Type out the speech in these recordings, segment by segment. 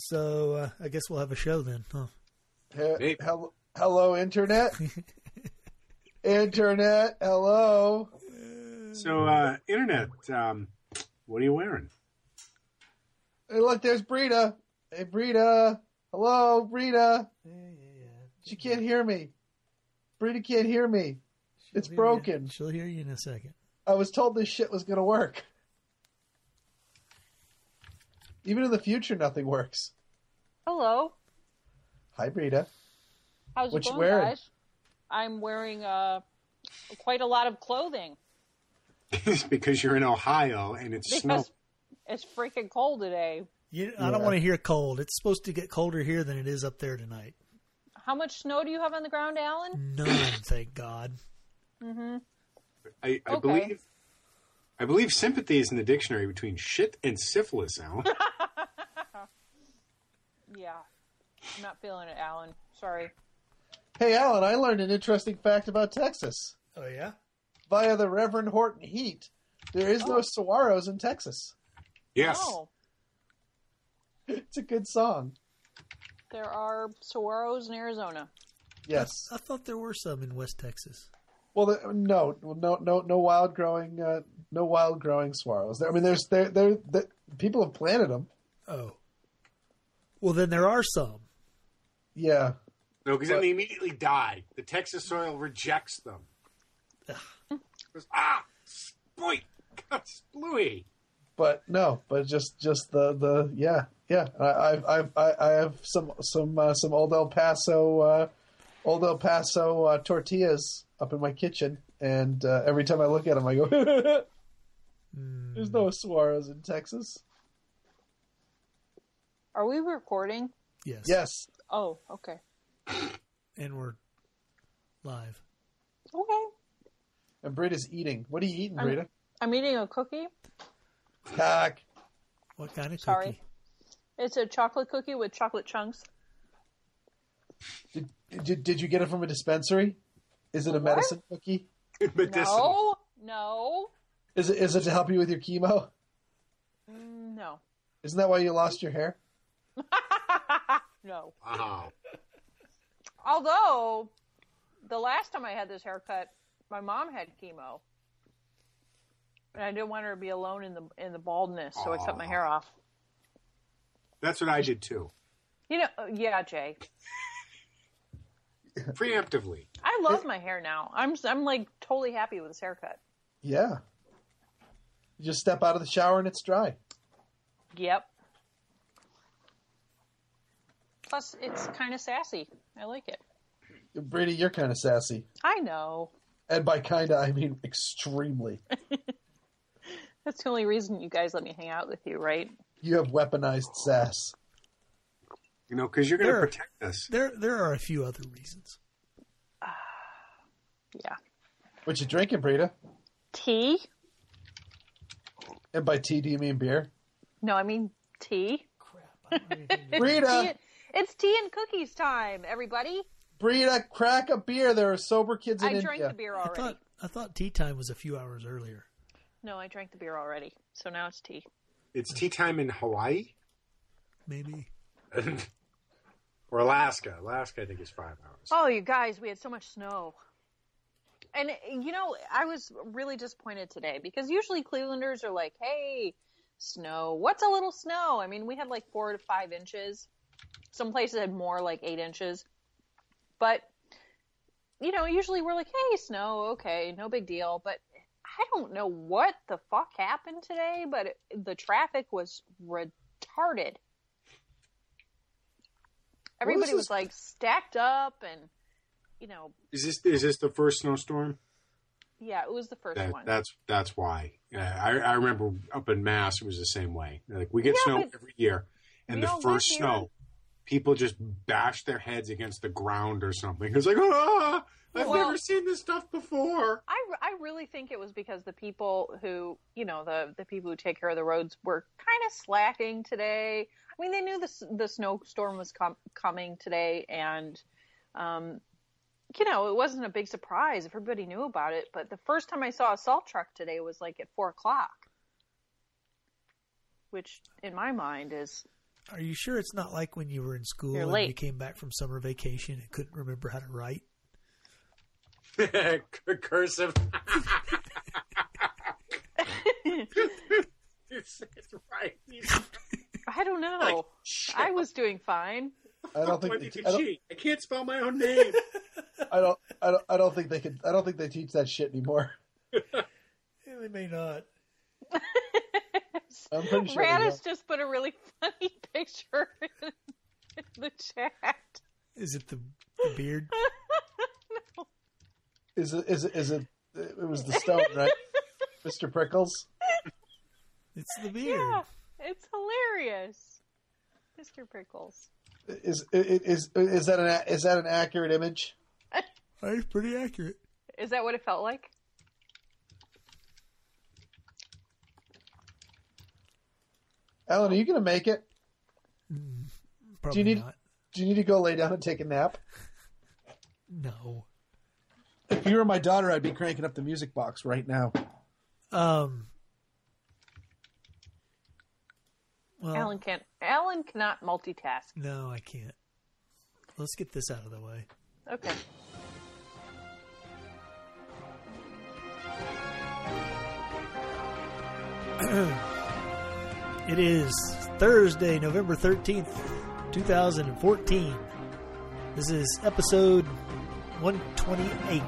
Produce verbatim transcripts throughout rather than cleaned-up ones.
So uh, I guess we'll have a show then, huh? He- hel- hello, Internet? Internet, hello. So, uh, Internet, um, what are you wearing? Hey, look, there's Brita. Hey, Brita. Hello, Brita. Yeah, yeah, yeah. She can't hear me. Brita can't hear me. She'll It's hear broken. You. She'll hear you in a second. I was told this shit was going to work. Even in the future, nothing works. Hello. Hi, Brita. How's What it you going, wearing? guys? I'm wearing uh, quite a lot of clothing It's because you're in Ohio and it's snow. because it's freaking cold today. You, I don't Yeah. want to hear cold. It's supposed to get colder here than it is up there tonight. How much snow do you have on the ground, Alan? None, thank God. I, I Okay. believe I believe sympathy is in the dictionary between shit and syphilis, Alan. Yeah. I'm not feeling it, Alan. Sorry. Hey, Alan, I learned an interesting fact about Texas. Oh, yeah? Via the Reverend Horton Heat, there is no Oh. saguaros in Texas. Yes. Oh, It's a good song. there are saguaros in Arizona. Yes. I thought there were some in West Texas. Well, the, no, no, no, no wild growing, uh, no wild growing saguaros. I mean, there's there, there, the, people have planted them. Oh. Well, then there are some. Yeah. No, because then they immediately die. The Texas soil rejects them. Goes, ah, boy, splooey. But no, but just just the, the yeah yeah I I've, I've I I have some some uh, some old El Paso uh, old El Paso uh, tortillas up in my kitchen, and uh, every time I look at them, I go, "There's no saguaros in Texas." Are we recording? Yes. Yes, Oh, okay. And we're live. Okay. and Brita's eating. What are you eating, I'm- Brita? I'm eating a cookie. Cock. What kind of Sorry. cookie? It's a chocolate cookie with chocolate chunks. Did, did did you get it from a dispensary? Is it a What? medicine cookie? Medicinal. No, no, Is it is it to help you with your chemo? no, Isn't that why you lost your hair? no. Wow. Although, the last time I had this haircut, my mom had chemo. And I didn't want her to be alone in the in the baldness, so I cut my hair off. That's what I did too. You know, uh, yeah, Jay. Preemptively. I love my hair now. I'm I'm like totally happy with this haircut. Yeah. You just step out of the shower and it's dry. Yep. Plus, it's kind of sassy. I like it. Brady, you're kind of sassy. I know. And by kinda, I mean extremely. That's the only reason you guys let me hang out with you, right? You have weaponized sass. You know, because you're going to There- protect us. There there are a few other reasons. Yeah. What you drinking, Brita? Tea? And by tea, do you mean beer? No, I mean tea. Crap. I don't know anything to- Brita! Tea- It's tea and cookies time, everybody. Brita, crack a beer. There are sober kids in I India. drank the beer I already. thought I thought tea time was a few hours earlier. No, I drank the beer already. So now it's tea. It's tea time in Hawaii Maybe. or Alaska. Alaska, I think, is five hours. Oh, you guys, we had so much snow. And, you know, I was really disappointed today because usually Clevelanders are like, hey, snow. What's a little snow? I mean, we had like four to five inches. Some places had more, like eight inches. But, you know, usually we're like, hey, snow, okay, no big deal. But I don't know what the fuck happened today, but it, the traffic was retarded. Everybody was this? like stacked up and, you know, Is this is this the first snowstorm? yeah, it was the first That, one. that's that's why. Uh, I, I remember up in Mass, it was the same way. Like we get Yeah, snow but every year, and we the don't first live here. snow, people just bash their heads against the ground or something. It's like, ah, I've Well- never seen this stuff before. I, I really think it was because the people who, you know, the, the people who take care of the roads were kind of slacking today. I mean, they knew the, the snowstorm was com- coming today, and, um, you know, it wasn't a big surprise. Everybody knew about it, but the first time I saw a salt truck today was like at four o'clock, which in my mind is Are you sure it's not like when you were in school You're and late. you came back from summer vacation and couldn't remember how to write? Cursive. It's, it's right. I don't know. Like, shit. I was doing fine. I don't think Why they, did you I, don't, cheat? I can't spell my own name. I don't I don't I don't think they could I don't think they teach that shit anymore. Yeah, they may not. I'm pretty sure. they Radish don't. just put a really funny picture in the chat. Is it the, the beard? Is it is it is it it was the stone, right? Mister Prickles? It's the beard. Yeah, it's hilarious. Mister Prickles. Is is is is that an is that an accurate image? That's pretty accurate. Is that what it felt like? Alan, are you going to make it? Probably Do you need- not. Do you need to go lay down and take a nap? No. If you were my daughter, I'd be cranking up the music box right now. Um. Well, Alan can't. Alan cannot multitask. no, I can't. Let's get this out of the way. Okay. It is Thursday, November thirteenth, twenty fourteen. This is episode one twenty-eight.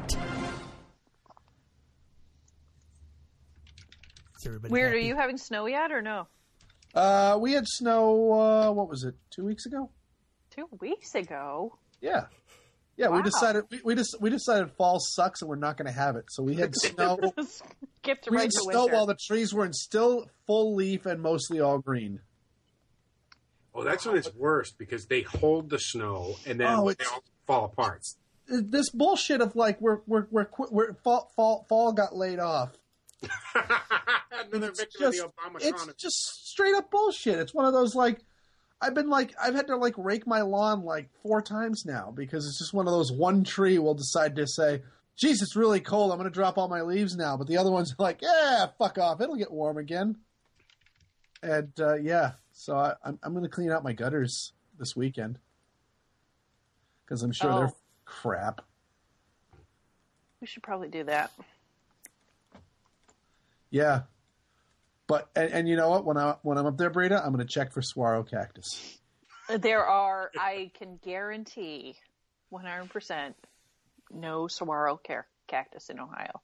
Is everybody Weird. happy? Are you having snow yet or no? Uh, we had snow. Uh, what was it? Two weeks ago? Two weeks ago. Yeah, yeah. Wow. We decided we we just we decided fall sucks and we're not going to have it. So we had snow. Skipped we right had to snow winter. while the trees were in still full leaf and mostly all green. Oh, that's when it's worst because they hold the snow and then Oh, they it's- all fall apart. This bullshit of like we're we're we're, qu- we're fall, fall fall got laid off. Another It's victim just, of the Obama it's economy. just straight up bullshit. It's one of those like I've been like I've had to like rake my lawn like four times now because it's just one of those one tree will decide to say, "Geez, it's really cold. I'm going to drop all my leaves now." But the other one's like, "Yeah, fuck off. It'll get warm again." And uh, yeah, so I, I'm I'm going to clean out my gutters this weekend because I'm sure Oh. they're crap. We should probably do that. Yeah. But and, and you know what? When I when I'm up there, Brita, I'm going to check for Saguaro cactus. There are, I can guarantee, one hundred percent, no saguaro car- cactus in Ohio.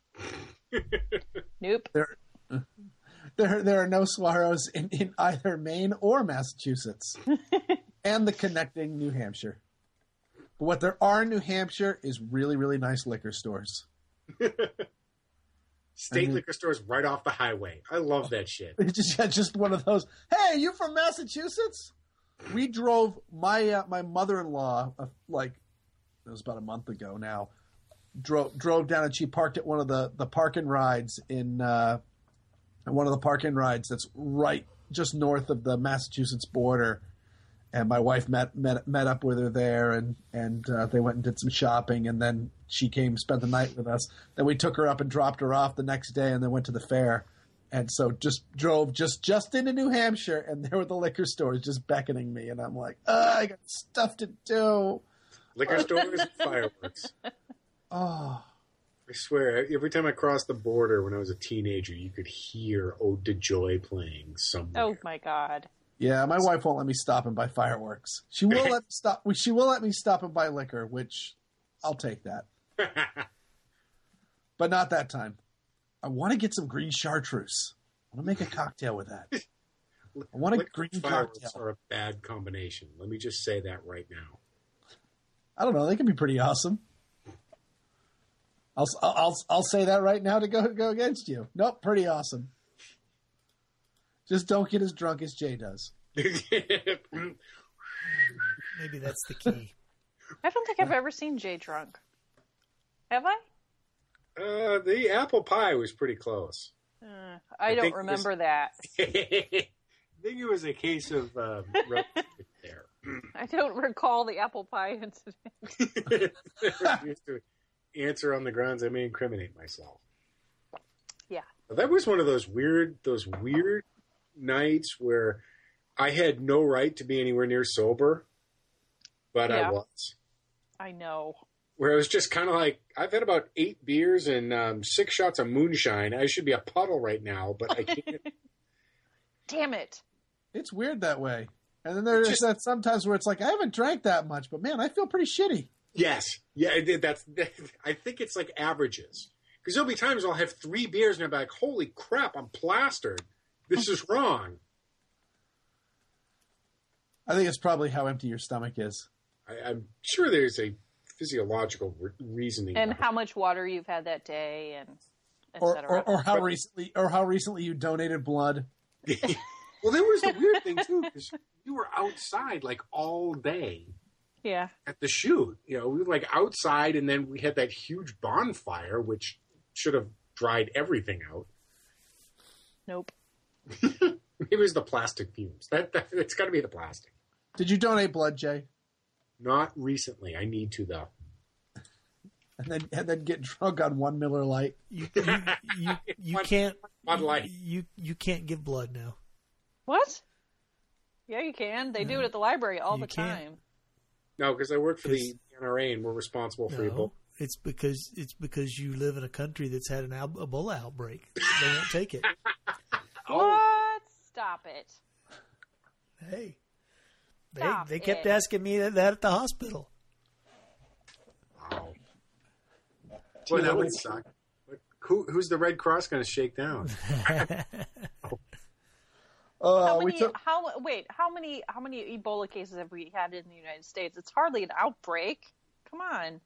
Nope. There, there, there are no saguaros in, in either Maine or Massachusetts, and the connecting New Hampshire. But what there are in New Hampshire is really, really nice liquor stores. State Mhm. liquor stores right off the highway. I love that shit. It's just, yeah, just one of those. Hey, you from Massachusetts? We drove my uh, my mother-in-law uh, like it was about a month ago now. Drove drove down and she parked at one of the the park and rides in uh, one of the park and rides that's right just north of the Massachusetts border. And my wife met met met up with her there, and and uh, they went and did some shopping, and then she came, spent the night with us. Then we took her up and dropped her off the next day, and then went to the fair. And so just drove just just into New Hampshire, and there were the liquor stores just beckoning me, and I'm like, oh, I got stuff to do. Liquor stores and fireworks. Oh, I swear, every time I crossed the border when I was a teenager, you could hear Ode to Joy playing somewhere. Oh my God. yeah, my wife won't let me stop and buy fireworks. She will let me stop. She will let me stop and buy liquor, which I'll take that, but not that time. I want to get some green chartreuse. I want to make a cocktail with that. I want a Liquor green and fireworks cocktail. are a bad combination. Let me just say that right now. I don't know. They can be pretty awesome. I'll I'll I'll say that right now to go go against you. Nope, pretty awesome. Just don't get as drunk as Jay does. Maybe that's the key. I don't think I've ever seen Jay drunk. Have I? uh, the apple pie was pretty close. Uh, I, I don't think it was- remember that. I think it was a case of um, roast there. I don't recall the apple pie incident. Used to answer on the grounds I may incriminate myself. Yeah. That was one of those weird, those weird nights where I had no right to be anywhere near sober, but Yeah. I was. I know. Where it was just kind of like, I've had about eight beers and um, six shots of moonshine. I should be a puddle right now, but I can't. Damn it. It's weird that way. And then there's Just- that sometimes where it's like, I haven't drank that much, but man, I feel pretty shitty. Yes. Yeah, it did. That's, I think it's like averages. Because there'll be times I'll have three beers and I'm like, holy crap, I'm plastered. This is wrong. I think it's probably how empty your stomach is. I, I'm sure there's a physiological re- reasoning. And behind how much water you've had that day and et Or, cetera. or, or how But- recently, or how recently you donated blood. it. Well, there was the weird thing, too, because you were outside like all day Yeah. at the shoot. You know, we were like outside, and then we had that huge bonfire, which should have dried everything out. Nope. Maybe it was the plastic fumes. That, that It's got to be the plastic. Did you donate blood, Jay? Not recently. I need to, though. And then and then get drunk on one Miller Lite. You you you, you Bud- can't Bud Light. you you can't give blood now. What? Yeah, you can. They do it at the library all You the can't. time. No, because I work for the Because- N R A, and we're responsible for No, Ebola. it's because it's because you live in a country that's had an al- Ebola outbreak. They won't take it. What? Stop it. Hey, they Stop they kept it. asking me that at the hospital. Wow. Boy, that would suck. But Who, who's the Red Cross going to shake down? Uh, How we many? took, How wait? How many? How many Ebola cases have we had in the United States? It's hardly an outbreak. Come on.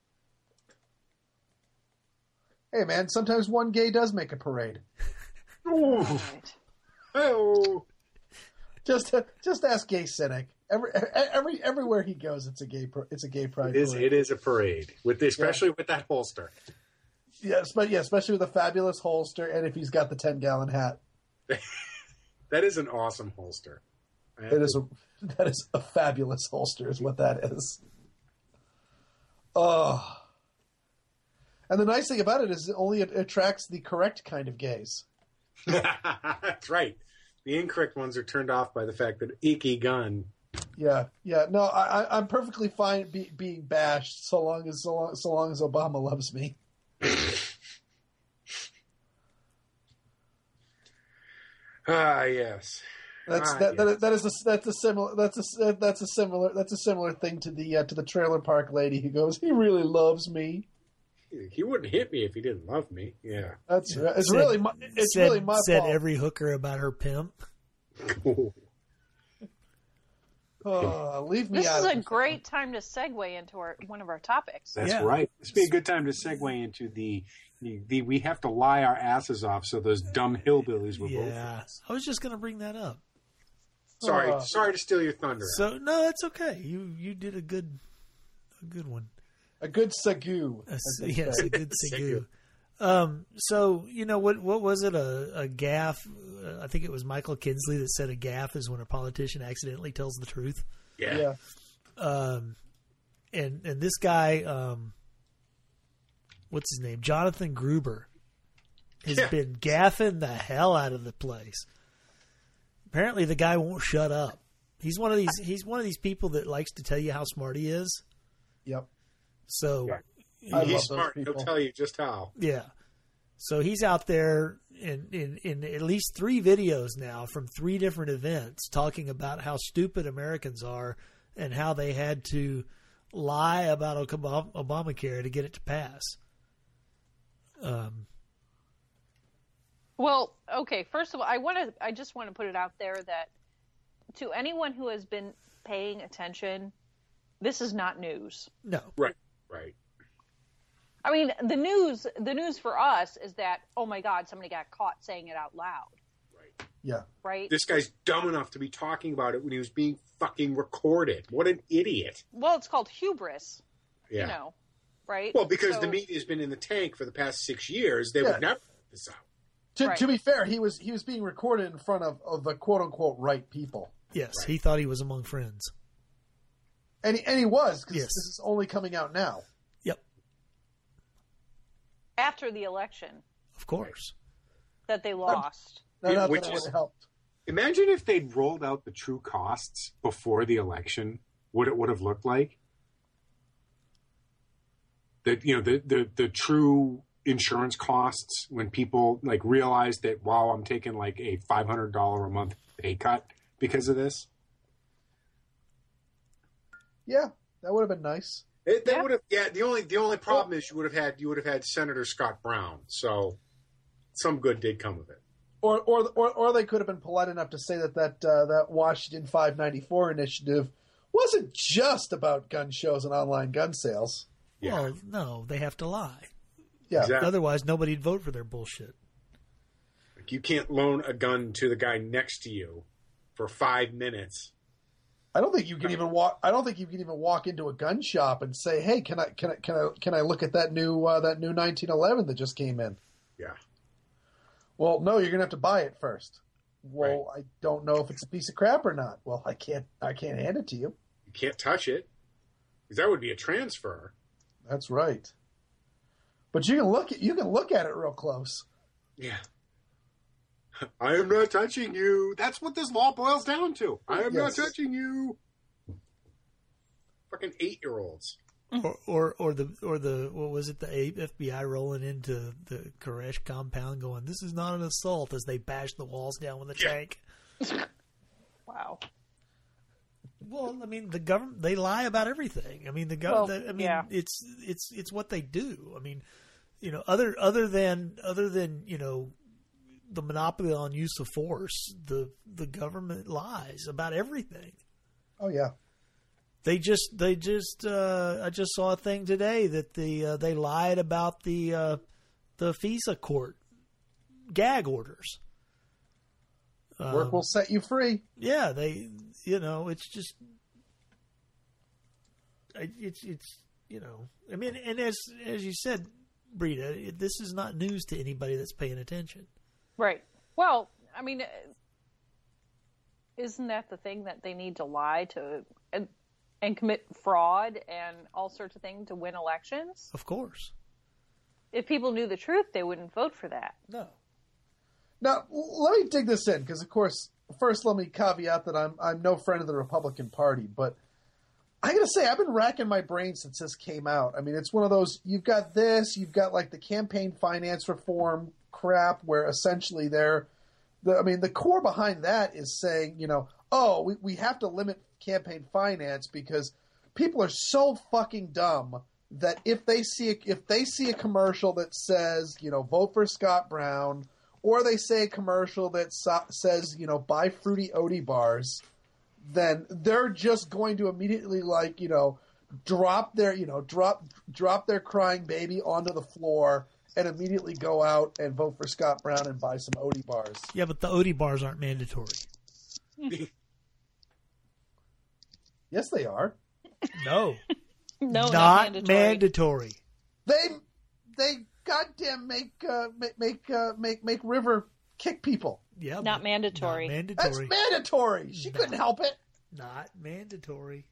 hey, man, sometimes one gay does make a parade. Ooh. Right. Oh. Just just ask Gay Cynic. Every, every everywhere he goes, it's a gay pro- it's a gay pride It is, parade. it is a parade, with the, especially with that holster. Yes, but yeah, especially with a fabulous holster, and if he's got the ten gallon hat, That is an awesome holster. I have it is to- a that is a fabulous holster, is what that is. Oh, and the nice thing about it is it only attracts the correct kind of gays. That's right. The incorrect ones are turned off by the fact that icky gun. Yeah, yeah. No, I, I, I'm perfectly fine be, being bashed so long as so long, so long as Obama loves me. Ah, yes. That's Ah, that, yes. that that is a, that's a similar that's a that's a similar that's a similar thing to the uh, to the trailer park lady who goes, he really loves me. He wouldn't hit me if he didn't love me. Yeah. That's right. It's Said- really my, it's said, really my said fault. every hooker about her pimp. Oh, leave me This out. is of a this. great time to segue into our one of our topics. That's Yeah. right. This would be a good time to segue into the, the, the we have to lie our asses off so those dumb hillbillies will vote for Yeah, us. I was just gonna bring that up. Sorry, Oh. sorry to steal your thunder. So no, it's okay. You you did a good a good one. A good sagu. A, as they yes, say. a good Sigu. Sigu. Um, so you know what? What was it? A, a gaffe? Uh, I think it was Michael Kinsley that said a gaffe is when a politician accidentally tells the truth. yeah. Yeah. Um, and and this guy, um, what's his name? Jonathan Gruber has Yeah. been gaffing the hell out of the place. Apparently, the guy won't shut up. He's one of these. He's one of these people that likes to tell you how smart he is. Yep. So. Yeah. I love He's those smart. He'll people. tell you just how. Yeah. So he's out there in, in, in at least three videos now from three different events talking about how stupid Americans are and how they had to lie about Obama- Obamacare to get it to pass. Um, Well, okay. First of all, I want to. I just want to put it out there that to anyone who has been paying attention, this is not news. no. Right. Right. I mean, the news. The news for us is that oh my God, somebody got caught saying it out loud, Right. Yeah. right? This guy's dumb enough to be talking about it when he was being fucking recorded. What an idiot. Well, it's called hubris. Yeah. You know, right? Well, because So- the media's been in the tank for the past six years, they Yeah. would never put this out. To, Right. to be fair, he was he was being recorded in front of, of the quote unquote right people, Yes, he thought he was among friends. and he, and he was because Yes. this is only coming out now. Yep, after the election of course. that they lost. No, Yeah, not which that it is- would have helped. Imagine if they'd rolled out the true costs before the election, what it would have looked like. The, you know, the, the, the true insurance costs when people like realize that, wow, I'm taking like a five hundred dollars a month pay cut because of this. Yeah, that would have been nice. It, they Yeah. would have. Yeah. The only the only problem is you would have had you would have had Senator Scott Brown. So some good did come of it. Or, or, or, or they could have been polite enough to say that that uh, that Washington five ninety-four initiative wasn't just about gun shows and online gun sales. Yeah. Well, no, they have to lie. Yeah, Exactly. Otherwise, nobody'd vote for their bullshit. Like, you can't loan a gun to the guy next to you for five minutes. I don't think you can even walk. I don't think you can even walk into a gun shop and say, "Hey, can I can I can I can I look at that new uh, that new nineteen eleven that just came in?" Yeah. Well, no, you're gonna have to buy it first. Well, I don't know if it's a piece of crap or not. Well, I can't I can't hand it to you. You can't touch it because that would be a transfer. That's right. But you can look at you can look at it real close. Yeah. I am not touching you. That's what this law boils down to. I am Yes. not touching you. Fucking eight-year-olds. Or, or or the or the what was it, the F B I rolling into the Koresh compound going, this is not an assault, as they bash the walls down with a Yeah. tank. Wow. Well, I mean, the government, they lie about everything. I mean, the Well, government, I mean, yeah. it's it's it's what they do. I mean, you know, other other than other than, you know, the monopoly on use of force, the the government lies about everything. Oh yeah. They just, they just, uh, I just saw a thing today that the uh, they lied about the uh, the FISA court gag orders. Work Um, will set you free. yeah, they, you know, it's just, I- it's it's you know, I mean, and as as you said, Brita, it, this is not news to anybody that's paying attention. Right. Well, I mean, uh, isn't that the thing that they need to lie to and, and commit fraud and all sorts of things to win elections? Of course, If people knew the truth, they wouldn't vote for that. no. Now, l- let me dig this in, because, of course, first let me caveat that I'm I'm no friend of the Republican Party, but I gotta say, I've been racking my brain since this came out. I mean, it's one of those, you've got this, you've got, like, the campaign finance reform crap, where essentially they're, the, I mean, the core behind that is saying, you know, oh, we, we have to limit campaign finance because people are so fucking dumb that if they see a, if they see a commercial that says, you know, vote for Scott Brown, or they say a commercial that so- says, you know, buy Fruity Oaty bars, then they're just going to immediately, like, you know, drop their, you know, drop drop their crying baby onto the floor and immediately go out and vote for Scott Brown and buy some Oaty bars. Yeah, but the Oaty bars aren't mandatory. Yes, they are. No, No, not, not mandatory. mandatory. They they goddamn make uh, make make uh, make make River kick people. Yeah, Not but mandatory. Not That's mandatory. mandatory. She couldn't help it. Not mandatory.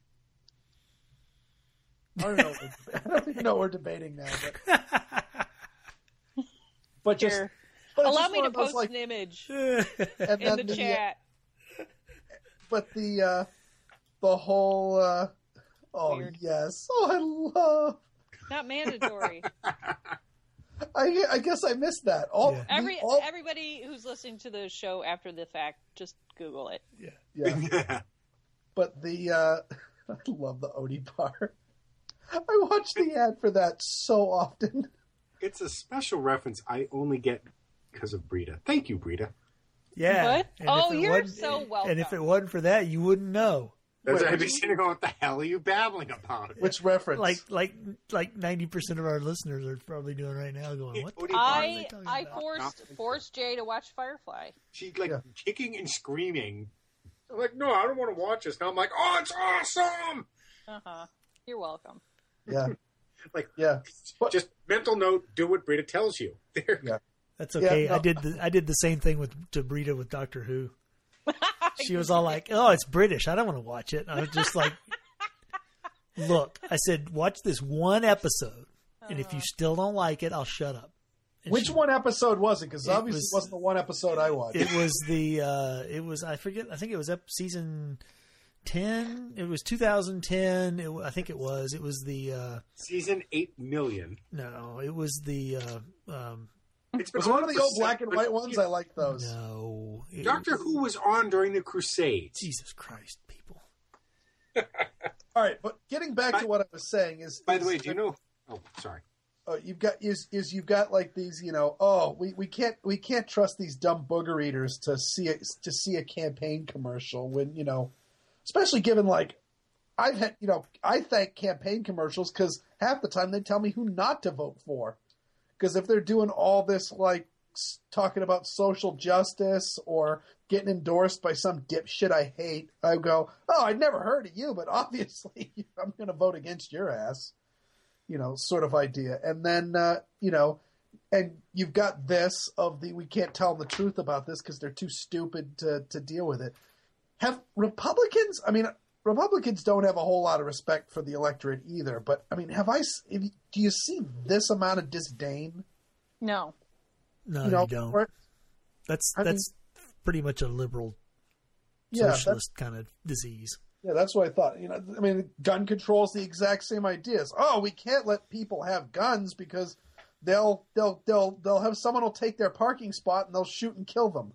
I don't know. I don't even know what we're debating now, but but just Here. but it's Allow just me one to of those, post like, an image and in then the the, uh, chat. but the uh, the whole uh, oh Weird. yes, oh I love. Not mandatory. I, I guess I missed that. All, Yeah. the- Every all everybody who's listening to the show after the fact, just Google it. Yeah. yeah. But the uh, I love the Oaty bar. I watch the ad for that so often. It's a special reference I only get because of Brita. Thank you, Brita. Yeah. What? And Oh, if it you're wasn't- so welcome. And if it wasn't for that, you wouldn't know. That's Wait, I'd be which- sitting there going, what the hell are you babbling about? Which reference? Like like like ninety percent of our listeners are probably doing right now, going, "What the Oaty fuck are bars. they I talking I about?" forced forced Jay to watch Firefly. She's like Yeah. kicking and screaming. I'm like, no, I don't want to watch this. Now I'm like, oh, it's awesome. Uh huh. You're welcome. yeah, Like, yeah. But- just mental note: do what Brita tells you. There. Yeah. That's okay. Yeah, no. I did the I did the same thing with to Brita with Doctor Who. She was all like, "Oh, it's British. I don't want to watch it." And I was just like, "Look," I said, "watch this one episode, and if you still don't like it, I'll shut up." And Which she, one episode was it? Because It obviously was- it wasn't the one episode I watched. It was the uh, it was I forget I think it was up season ten. It was two thousand ten. It, I think it was. It was the uh, Season eight million. no. It was the uh, um, It's been was it one on of the for old black and seven white ones? I like those. no. It- Doctor Who was on during the Crusades. Jesus Christ, people. All right, but getting back to what I was saying is. By the is- way, do you know? Oh, sorry. uh, you've got is is you've got like these, you know, oh, we, we can't we can't trust these dumb booger eaters to see a, to see a campaign commercial when, you know, especially given like I've had, you know, I thank campaign commercials because half the time they tell me who not to vote for, because if they're doing all this like s- talking about social justice or getting endorsed by some dipshit I hate, I go, oh, I'd never heard of you, but obviously I'm going to vote against your ass. You know, sort of idea. And then, uh, you know, and you've got this of the, we can't tell them the truth about this because they're too stupid to, to deal with it. Have Republicans, I mean, Republicans don't have a whole lot of respect for the electorate either, but I mean, have I, s- if, do you see this amount of disdain? No. No, You you, know, don't. where- That's I mean- that's pretty much a liberal Yeah, that's, socialist kind of disease. yeah, that's what I thought. You know, I mean, gun control is the exact same ideas. Oh, we can't let people have guns because they'll they'll they'll they'll have someone will take their parking spot and they'll shoot and kill them.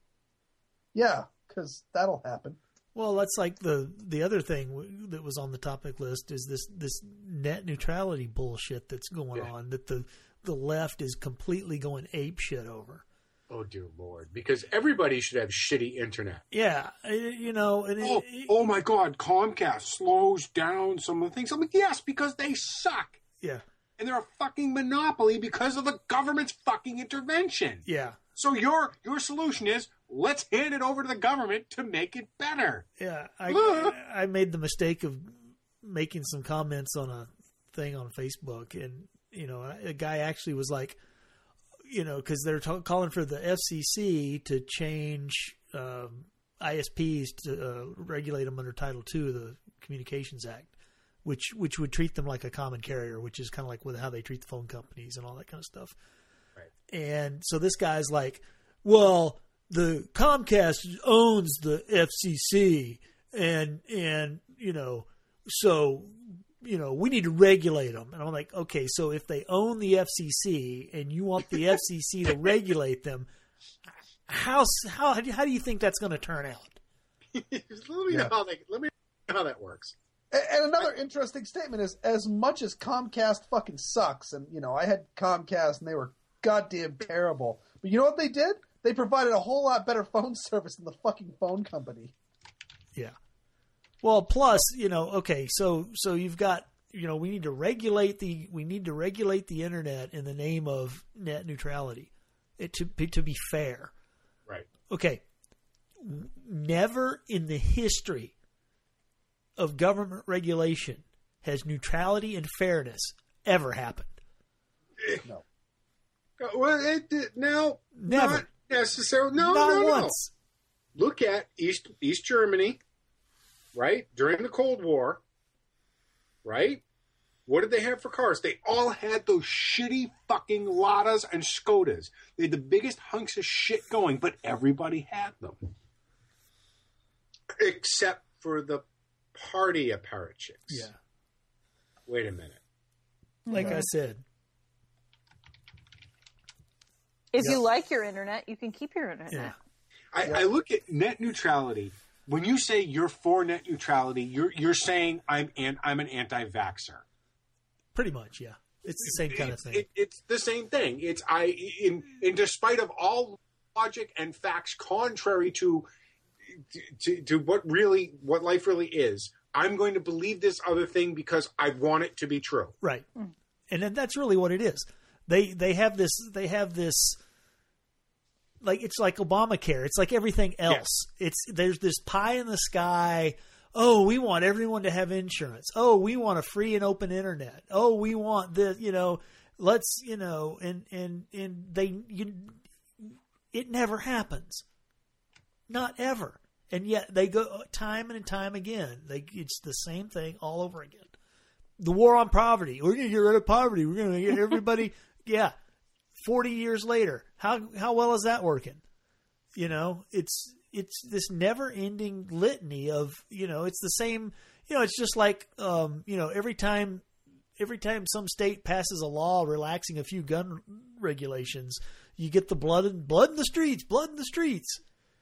Yeah, because that'll happen. Well, that's like the the other thing w- that was on the topic list is this this net neutrality bullshit that's going Yeah. on that the the left is completely going ape shit over. Oh dear Lord! Because everybody should have shitty internet. Yeah, uh, you know, and it, Oh, it- oh my God! Comcast slows down some of the things. I'm like, yes, because they suck, yeah, and they're a fucking monopoly because of the government's fucking intervention. yeah, So your your solution is let's hand it over to the government to make it better. yeah. I I made the mistake of making some comments on a thing on Facebook, and you know, a guy actually was like, you know, because they're ta- calling for the F C C to change um, I S Ps to uh, regulate them under Title two of the Communications Act, which which would treat them like a common carrier, which is kind of like with how they treat the phone companies and all that kind of stuff. Right. And so this guy's like, well, the Comcast owns the F C C, and and you know, so. You know, we need to regulate them. And I'm like, okay, so if they own the F C C and you want the F C C to regulate them, how how how do you think that's going to turn out? let me Yeah. know how they, let me know how that works. And, and another interesting statement is, as much as Comcast fucking sucks, and you know, I had Comcast and they were goddamn terrible. But you know what they did? They provided a whole lot better phone service than the fucking phone company. Yeah. Well, plus, you know, okay, so so you've got, you know, we need to regulate the we need to regulate the internet in the name of net neutrality, it to be, to be fair. Right. Okay. Never in the history of government regulation has neutrality and fairness ever happened. No. Well, it, it, now, Never. not necessarily. No, Not no, no. once. Look at East East Germany, right? During the Cold War, right? What did they have for cars? They all had those shitty fucking Ladas and Skodas. They had the biggest hunks of shit going, but everybody had them. Except for the party apparatchiks. Yeah. Wait a minute. Like I said. If Yeah. you like your internet, you can keep your internet. Yeah. I, I look at net neutrality. When you say you're for net neutrality, you're you're saying I'm an, I'm an anti-vaxxer. Pretty much, yeah. It's the same kind of It's- thing. It, it's the same thing. It's I in in despite of all logic and facts contrary to, to to what really what life really is, I'm going to believe this other thing because I want it to be true. Right. And then that's really what it is. They they have this they have this like it's like Obamacare. It's like everything else. It's there's this pie in the sky. Oh, we want everyone to have insurance. Oh, we want a free and open internet. Oh, we want the, you know, let's, you know, and and and they you, it never happens. Not ever. And yet they go time and time again. They it's the same thing all over again. The war on poverty. We're going to get rid of poverty. We're going to get everybody. Yeah. forty years later. How how well is that working? You know, it's it's this never-ending litany of, you know, it's the same, you know, it's just like, um, you know, every time every time some state passes a law relaxing a few gun regulations, you get the blood in, blood in the streets, blood in the streets.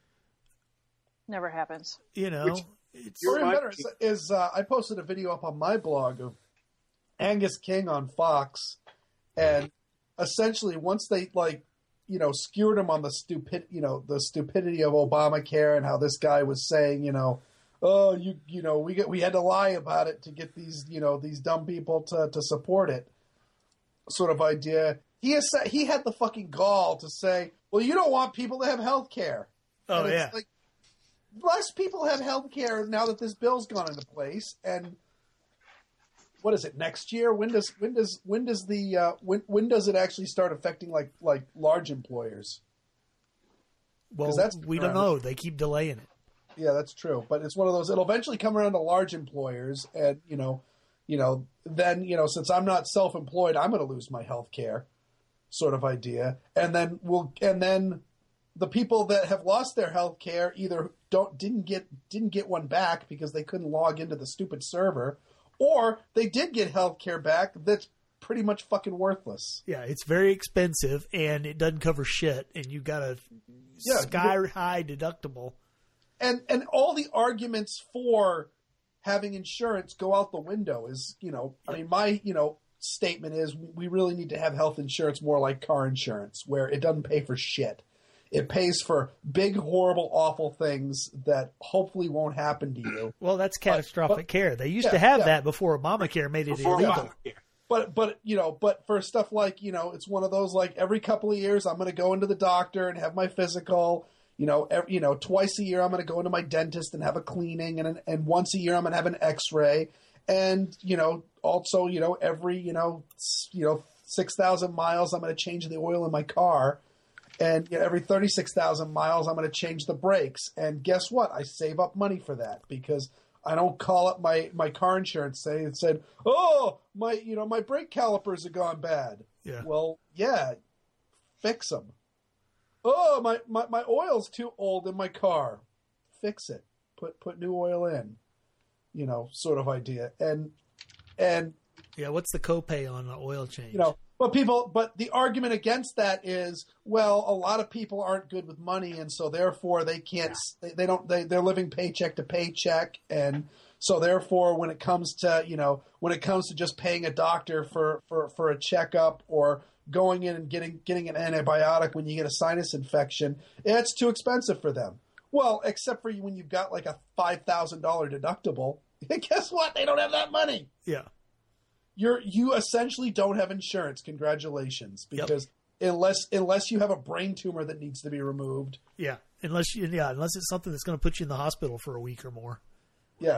Never happens. You know, Which, it's Or even better is, is uh, I posted a video up on my blog of Angus King on Fox, and essentially once they like, you know, skewered him on the stupid, you know, the stupidity of Obamacare and how this guy was saying, you know, oh, you, you know, we get, we had to lie about it to get these, you know, these dumb people to, to support it, sort of idea. He has, he had the fucking gall to say, well, you don't want people to have health care. oh and it's yeah, like, less people have health care now that this bill's gone into place. And what is it, next year? When does when does when does the uh, when when does it actually start affecting like like large employers? well, that's we don't around. know. They keep delaying it. Yeah, that's true. But it's one of those. It'll eventually come around to large employers, and you know, you know, then you know, since I'm not self-employed, I'm going to lose my health care, sort of idea. And then we'll and then the people that have lost their health care either don't didn't get didn't get one back because they couldn't log into the stupid server, or they did get health care back that's pretty much fucking worthless. Yeah, it's very expensive and it doesn't cover shit, and you got a Yeah, sky high deductible. And and all the arguments for having insurance go out the window is, you know, I mean, my, you know, statement is we really need to have health insurance more like car insurance, where it doesn't pay for shit. It pays for big, horrible, awful things that hopefully won't happen to you. Well, that's catastrophic but- care. They used yeah, to have yeah. that before Obamacare made it Before illegal. Obamacare. But, but you know, but for stuff like, you know, it's one of those, like, every couple of years I'm going to go into the doctor and have my physical. You know, every, you know, twice a year I'm going to go into my dentist and have a cleaning, and an, and once a year I'm going to have an X-ray, and you know, also, you know, every you know, s- you know, six thousand miles I'm going to change the oil in my car, and you know, every thirty-six thousand miles I'm going to change the brakes. And guess what? I save up money for that because I don't call up my, my car insurance say and said, oh, my you know my brake calipers have gone bad. Yeah. Well, yeah, fix them. Oh, my, my, my oil's too old in my car. Fix it. Put put new oil in. You know, sort of idea. And and Yeah, what's the copay on an oil change? you know, but people but the argument against that is, well, a lot of people aren't good with money, and so therefore they can't they, they don't they, they're living paycheck to paycheck, and so therefore when it comes to, you know, when it comes to just paying a doctor for, for, for a checkup or going in and getting getting an antibiotic when you get a sinus infection, it's too expensive for them. Well, except for when you've got like a five thousand dollars deductible. Guess what? They don't have that money. yeah. You're you essentially don't have insurance. Congratulations, Yep. because unless unless you have a brain tumor that needs to be removed, Yeah. Unless you, yeah, unless it's something that's going to put you in the hospital for a week or more. yeah,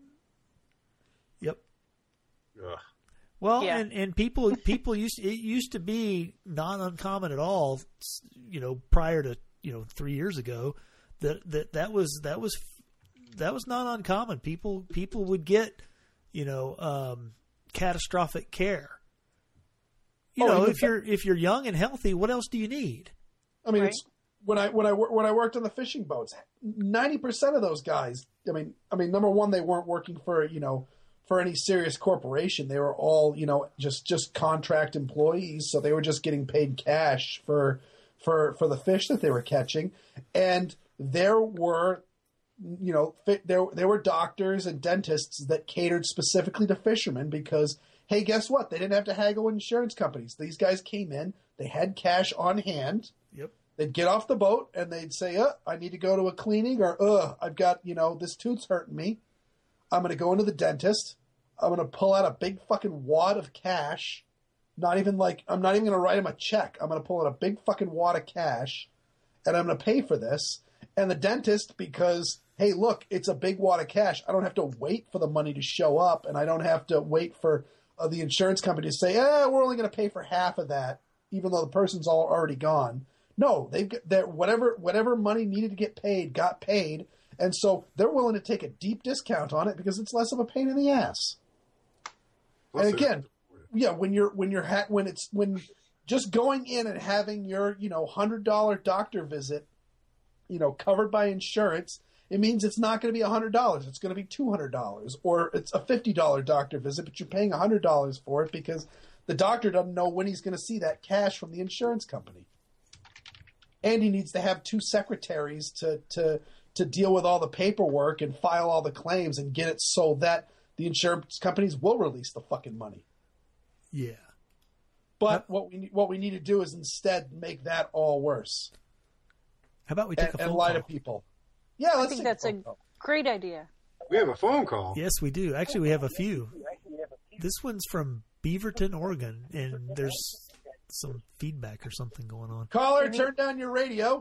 Yep. Ugh. Well, Yeah. and, and people people used it used to be not uncommon at all, you know, prior to, you know, three years ago, that that that was that was that was not uncommon. People people would get, you know, um, catastrophic care. You Oh, know, even if you're if you're young and healthy, what else do you need? I mean, Right. it's when I when I wor- when I worked on the fishing boats, ninety percent of those guys. I mean, I mean, number one, they weren't working for you know for any serious corporation. They were all you know just just contract employees, so they were just getting paid cash for for for the fish that they were catching, and there were. You know, fi- there there were doctors and dentists that catered specifically to fishermen because, hey, guess what? They didn't have to haggle with insurance companies. These guys came in, they had cash on hand. Yep. They'd get off the boat and they'd say, uh, I need to go to a cleaning, or, uh, I've got, you know, this tooth's hurting me. I'm going to go into the dentist. I'm going to pull out a big fucking wad of cash. Not even like, I'm not even going to write him a check. I'm going to pull out a big fucking wad of cash and I'm going to pay for this. And the dentist, because, hey, look, it's a big wad of cash. I don't have to wait for the money to show up, and I don't have to wait for uh, the insurance company to say, eh, we're only going to pay for half of that, even though the person's all already gone. No, they've got their whatever whatever money needed to get paid got paid, and so they're willing to take a deep discount on it because it's less of a pain in the ass. Plus And again, yeah, when you're when you're ha- when it's when just going in and having your, you know, one hundred dollars doctor visit, you know, covered by insurance, it means it's not going to be one hundred dollars. It's going to be two hundred dollars. Or it's a fifty dollars doctor visit, but you're paying one hundred dollars for it because the doctor doesn't know when he's going to see that cash from the insurance company. And he needs to have two secretaries to, to, to deal with all the paperwork and file all the claims and get it so that the insurance companies will release the fucking money. Yeah. But what we what we need to do is instead make that all worse. How about we take and, a phone and lie call? to people? Yeah, let's I think take that's a, a phone call. great idea. We have a phone call. Yes, we do. Actually, we have a few. This one's from Beaverton, Oregon, and there's some feedback or something going on. Caller, turn down your radio.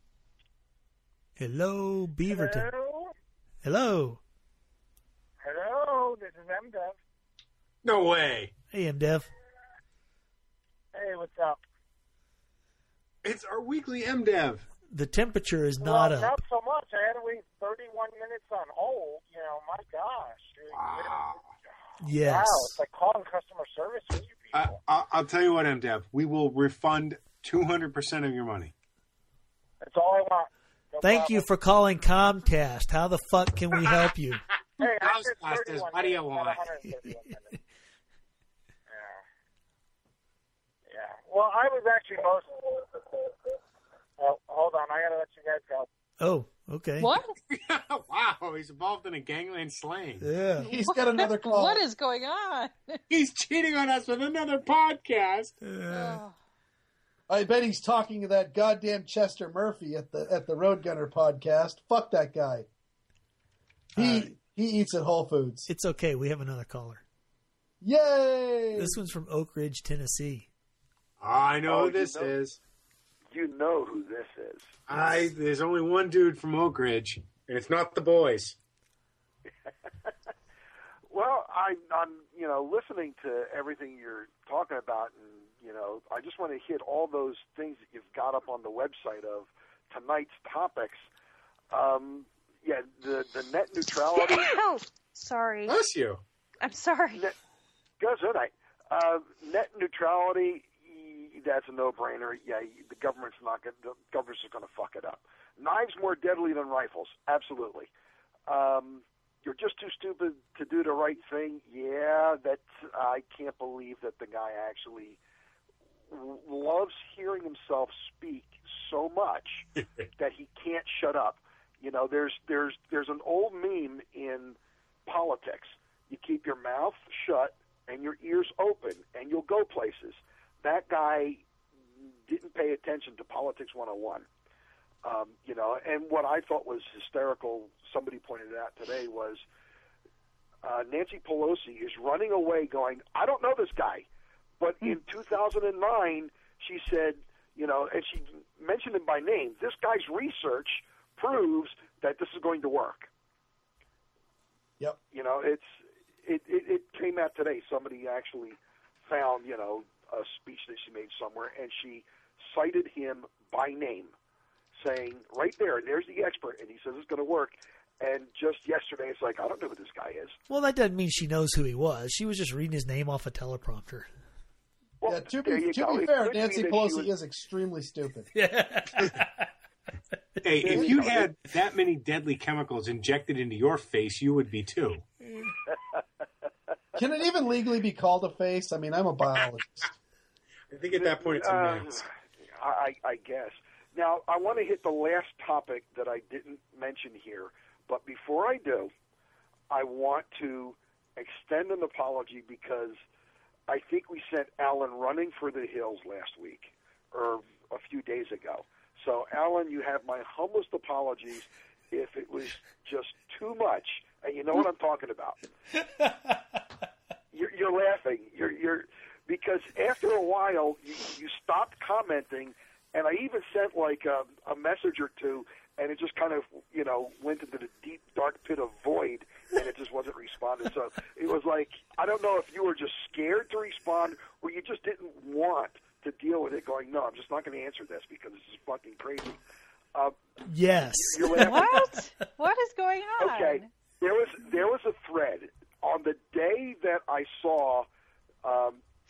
Hello, Beaverton. Hello? Hello. Hello, this is M Dev. No way. Hey, M Dev. Hey, what's up? It's our weekly M Dev. The temperature is not well, up. Not so much. I had to wait thirty-one minutes on hold. You know, my gosh. Wow. Yes. Wow, it's like calling customer service with you I, people. I, I'll tell you what, M Dev. We will refund two hundred percent of your money. That's all I want. No Thank problem. you for calling Comcast. How the fuck can we help you? Hey, I did Ghostbusters, thirty-one what do you minutes, not want? one hundred thirty-one minutes. Yeah. Yeah. Well, I was actually most... Oh, hold on. I got to let you guys go. Oh, okay. What? Wow, he's involved in a gangland slaying. Yeah. He's got another call. What is going on? He's cheating on us with another podcast. Uh, Oh. I bet he's talking to that goddamn Chester Murphy at the at the Road Gunner podcast. Fuck that guy. He Uh, he eats at Whole Foods. it's okay. We have another caller. Yay! This one's from Oak Ridge, Tennessee. I know Oh, who this you know- is. You know who this is. I there's only one dude from Oak Ridge, and it's not the boys. Well, I, I'm, you know, listening to everything you're talking about, and you know, I just want to hit all those things that you've got up on the website of tonight's topics. Um, yeah, the the net neutrality. Oh, sorry. Bless you. I'm sorry. net, goes all right. Uh, net neutrality. That's a no-brainer. Yeah, the government's not going. The government's just going to fuck it up. Knives more deadly than rifles. Absolutely. Um, you're just too stupid to do the right thing. Yeah, that's. I can't believe that the guy actually loves hearing himself speak so much that he can't shut up. You know, there's there's there's an old meme in politics. You keep your mouth shut and your ears open, and you'll go places. That guy didn't pay attention to Politics one oh one. Um, you know, and what I thought was hysterical, somebody pointed it out today, was uh, Nancy Pelosi is running away going, I don't know this guy. But in two thousand nine, she said, you know, and she mentioned him by name, this guy's research proves that this is going to work. Yep. You know, it's it, it, it came out today. Somebody actually found, you know, a speech that she made somewhere, and she cited him by name, saying, right there, there's the expert, and he says it's going to work. And just yesterday, it's like, I don't know who this guy is. Well, that doesn't mean she knows who he was. She was just reading his name off a teleprompter. Well, Yeah, to there be, you to go. be It fair, could Nancy be that she Pelosi was- is extremely stupid. Hey, if you had that many deadly chemicals injected into your face, you would be too. Can it even legally be called a face? I mean, I'm a biologist. I think at that point it's a Uh, mess. I, I guess. Now, I want to hit the last topic that I didn't mention here, but before I do, I want to extend an apology because I think we sent Alan running for the hills last week or a few days ago. So, Alan, you have my humblest apologies if it was just too much, and you know what I'm talking about. You're, you're laughing. You're, you're because after a while, you, you stopped commenting, and I even sent like a, a message or two, and it just kind of, you know, went into the deep, dark pit of void, and it just wasn't responded. So it was like, I don't know if you were just scared to respond or you just didn't want to deal with it, going, no, I'm just not going to answer this because this is fucking crazy. Uh, Yes. you're laughing. What? What is going on? Okay, there was there was a thread on the day that I saw um,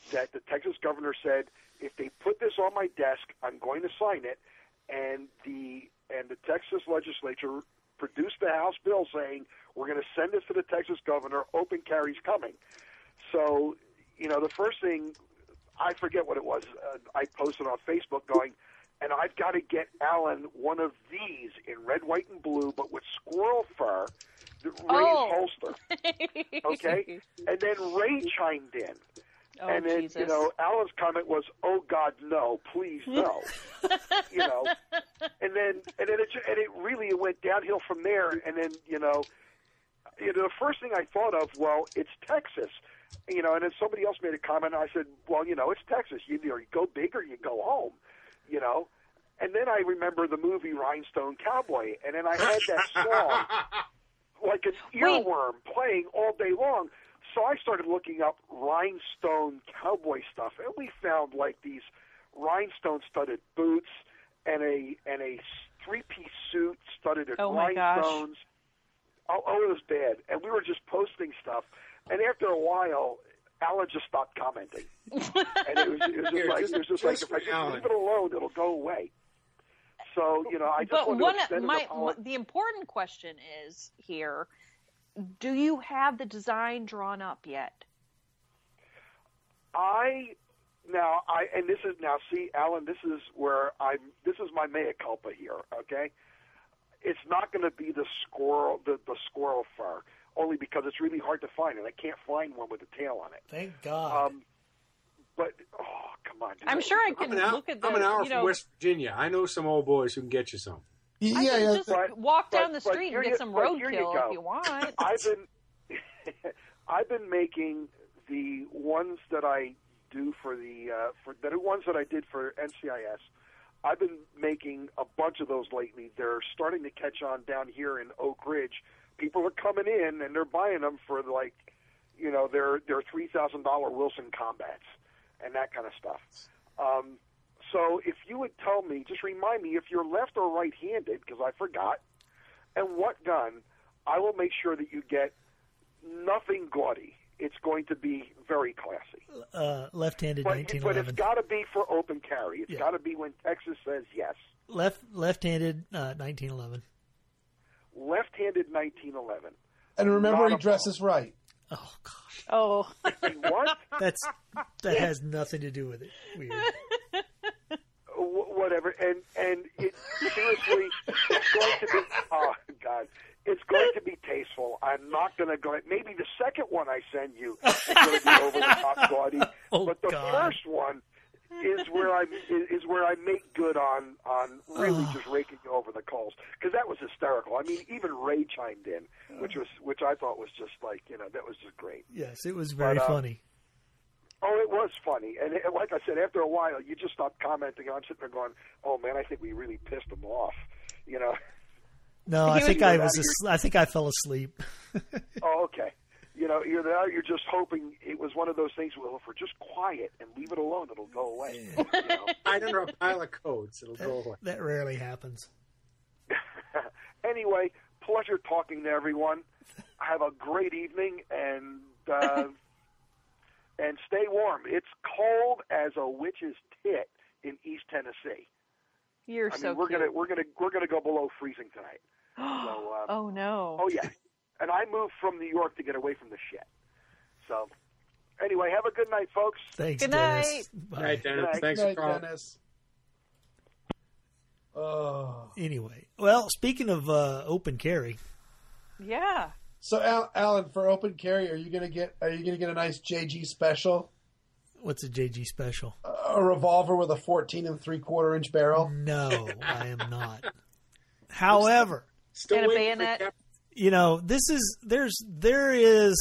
that the Texas governor said, if they put this on my desk, I'm going to sign it. And the and the Texas legislature produced the House bill saying, we're going to send this to the Texas governor, open carry's coming. So, you know, the first thing, I forget what it was, uh, I posted on Facebook going, and I've got to get Alan one of these in red, white, and blue, but with squirrel fur, the Ray's Oh. holster. Okay? And then Ray chimed in. Oh, and then, Jesus. you know, Alan's comment was, "Oh God, no! Please, no!" you know, and then and then it ju- and it really went downhill from there. And then, you know, you know, the first thing I thought of, well, it's Texas, you know. And then somebody else made a comment. And I said, well, you know, it's Texas. You either go big or you go home, you know. And then I remember the movie Rhinestone Cowboy, and then I had that song like an Wait. earworm playing all day long. So I started looking up rhinestone cowboy stuff, and we found like these rhinestone-studded boots and a and a three-piece suit studded in Oh, my gosh. rhinestones. Oh, oh, it was bad. And we were just posting stuff, and after a while, Alan just stopped commenting. And it was, it was just Here, like, just- it was just just like if for I just Alan. leave it alone, it'll go away. So, you know, I just But want one, to extend my, an apology. the important question is here: do you have the design drawn up yet? I now I and this is now see Alan, this is where I'm this is my mea culpa here, okay? It's not going to be the squirrel the, the squirrel fur, only because it's really hard to find and I can't find one with a tail on it. Thank God. Um but oh, come on. dude. I'm sure I I'm can an, hour, look at the. I'm an hour you from know, West Virginia. I know some old boys who can get you some. I Yeah, can yeah. just But- walk down but- the but street here and get you- some but here you roadkill go. if you want. I've been I've been making the ones that I do for the uh, for the ones that I did for N C I S. I've been making a bunch of those lately. They're starting to catch on down here in Oak Ridge. People are coming in and they're buying them for like, you know, their their three thousand dollar Wilson Combats and that kind of stuff. Um, so if you would tell me, just remind me if you're left or right-handed, because I forgot, and what gun, I will make sure that you get nothing gaudy. It's going to be very classy. uh, left-handed But, nineteen but it's eleven. got to be for open carry. It's Yeah. got to be when Texas says yes. Left left-handed uh, nineteen eleven. Left-handed nineteen eleven. And remember, Not he a dresses right. Oh gosh, Oh, What? that's that has nothing to do with it. Weird. Wh- Whatever. And and it seriously, it's going to be. Oh God. It's going to be tasteful. I'm not going to go. Maybe the second one I send you is going to be over the top gaudy, Oh, but the God. first one is where I is, is where I make good on on really just raking you over the coals, because that was hysterical. I mean, even Ray chimed in, which was which I thought was just like, you know, that was just great. Yes, it was very But, uh, funny. Oh, it was funny, and it, like I said, after a while, you just stop commenting. I'm sitting there going, "Oh man, I think we really pissed him off," you know. No, he I was think I either was. that or As- I think I fell asleep. Oh, okay. You know, you're there. You're just hoping it was one of those things. Well, if we're just quiet and leave it alone, it'll go away. You know? Hide under a pile of coats. It'll go away. That rarely happens. Anyway, pleasure talking to everyone. Have a great evening and uh, and stay warm. It's cold as a witch's tit in East Tennessee. you're I mean, so we're cute. gonna we're gonna we're gonna go below freezing tonight. So, uh, oh no. Oh yeah, and I moved from New York to get away from the shit. So, anyway, have a good night, folks. Thanks, Good Dennis. night. Bye. All right, Dennis. Good night. Thanks Good for night, calling. Dennis. Oh. Anyway, well, speaking of uh, open carry, Yeah. So, Al- Alan, for open carry, are you gonna get? Are you gonna get a nice J G special? what's a J G special? A revolver with a fourteen and three quarter inch barrel. No, I am not. However, Still And a waiting for bayonet. Cap- you know, this is there's there is,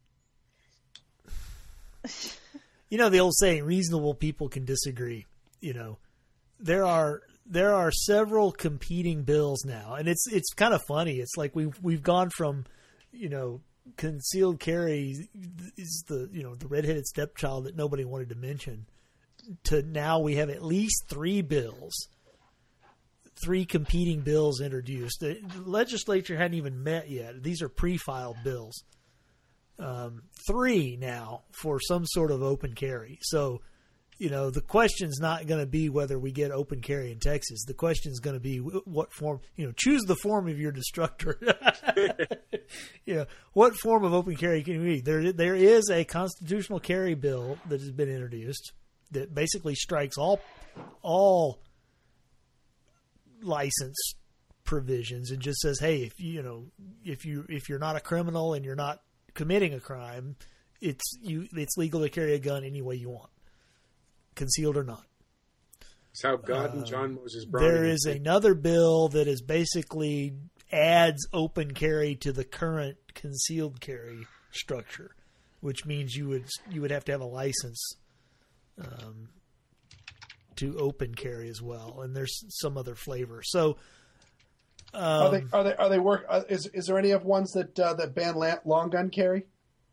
you know, the old saying, reasonable people can disagree. You know, there are there are several competing bills now, and it's it's kind of funny. It's like we've we've gone from, you know, concealed carry is the you know the redheaded stepchild that nobody wanted to mention, to now we have at least three bills. Three competing bills introduced. The legislature hadn't even met yet. These are pre-filed bills. um, three now for some sort of open carry. So, you know, the question's not going to be whether we get open carry in Texas. The question's going to be what form, you know, choose the form of your destructor. You know, what form of open carry can we be? There, there is a constitutional carry bill that has been introduced that basically strikes all, all license provisions and just says, hey, if you, you know, if you, if you're not a criminal and you're not committing a crime, it's you, it's legal to carry a gun any way you want, concealed or not. It's how God and John Moses Brown. There is another bill that is basically adds open carry to the current concealed carry structure, which means you would you would have to have a license um, to open carry as well, and there's some other flavor. So, um, are they are they are they work? Uh, is is there any of ones that uh, that ban la- long gun carry?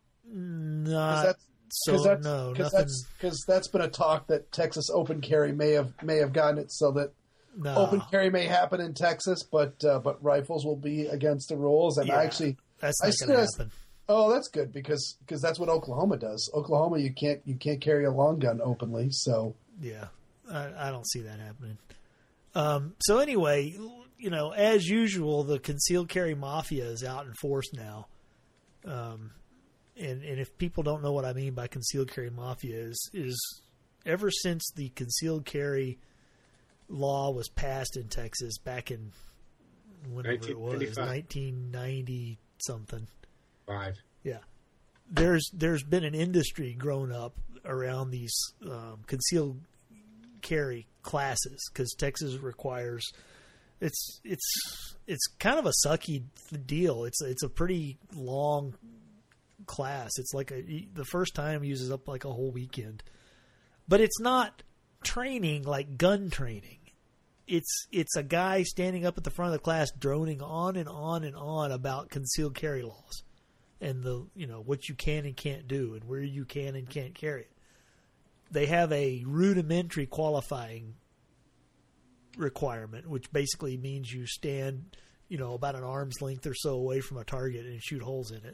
Not that's, so. that's, no, cause nothing. That's because that's been a talk that Texas open carry may have may have gotten it so that No. open carry may happen in Texas, but uh, but rifles will be against the rules. And Yeah, I actually, that's I not see going to it as- happen. oh, that's good because because that's what Oklahoma does. Oklahoma, you can't you can't carry a long gun openly. So Yeah, I, I don't see that happening. Um, so anyway, you know, as usual, the concealed carry mafia is out in force now. Um, and, and if people don't know what I mean by concealed carry mafia is, is ever since the concealed carry law was passed in Texas back in whenever it was, nineteen ninety something. Five. Yeah. There's there's been an industry grown up around these um, concealed carry classes because Texas requires it's it's it's kind of a sucky deal. It's it's a pretty long class. It's like a the first time uses up like a whole weekend, but it's not training like gun training. It's it's a guy standing up at the front of the class droning on and on and on about concealed carry laws and the you know what you can and can't do and where you can and can't carry it. They have a rudimentary qualifying requirement, which basically means you stand, you know, about an arm's length or so away from a target and shoot holes in it.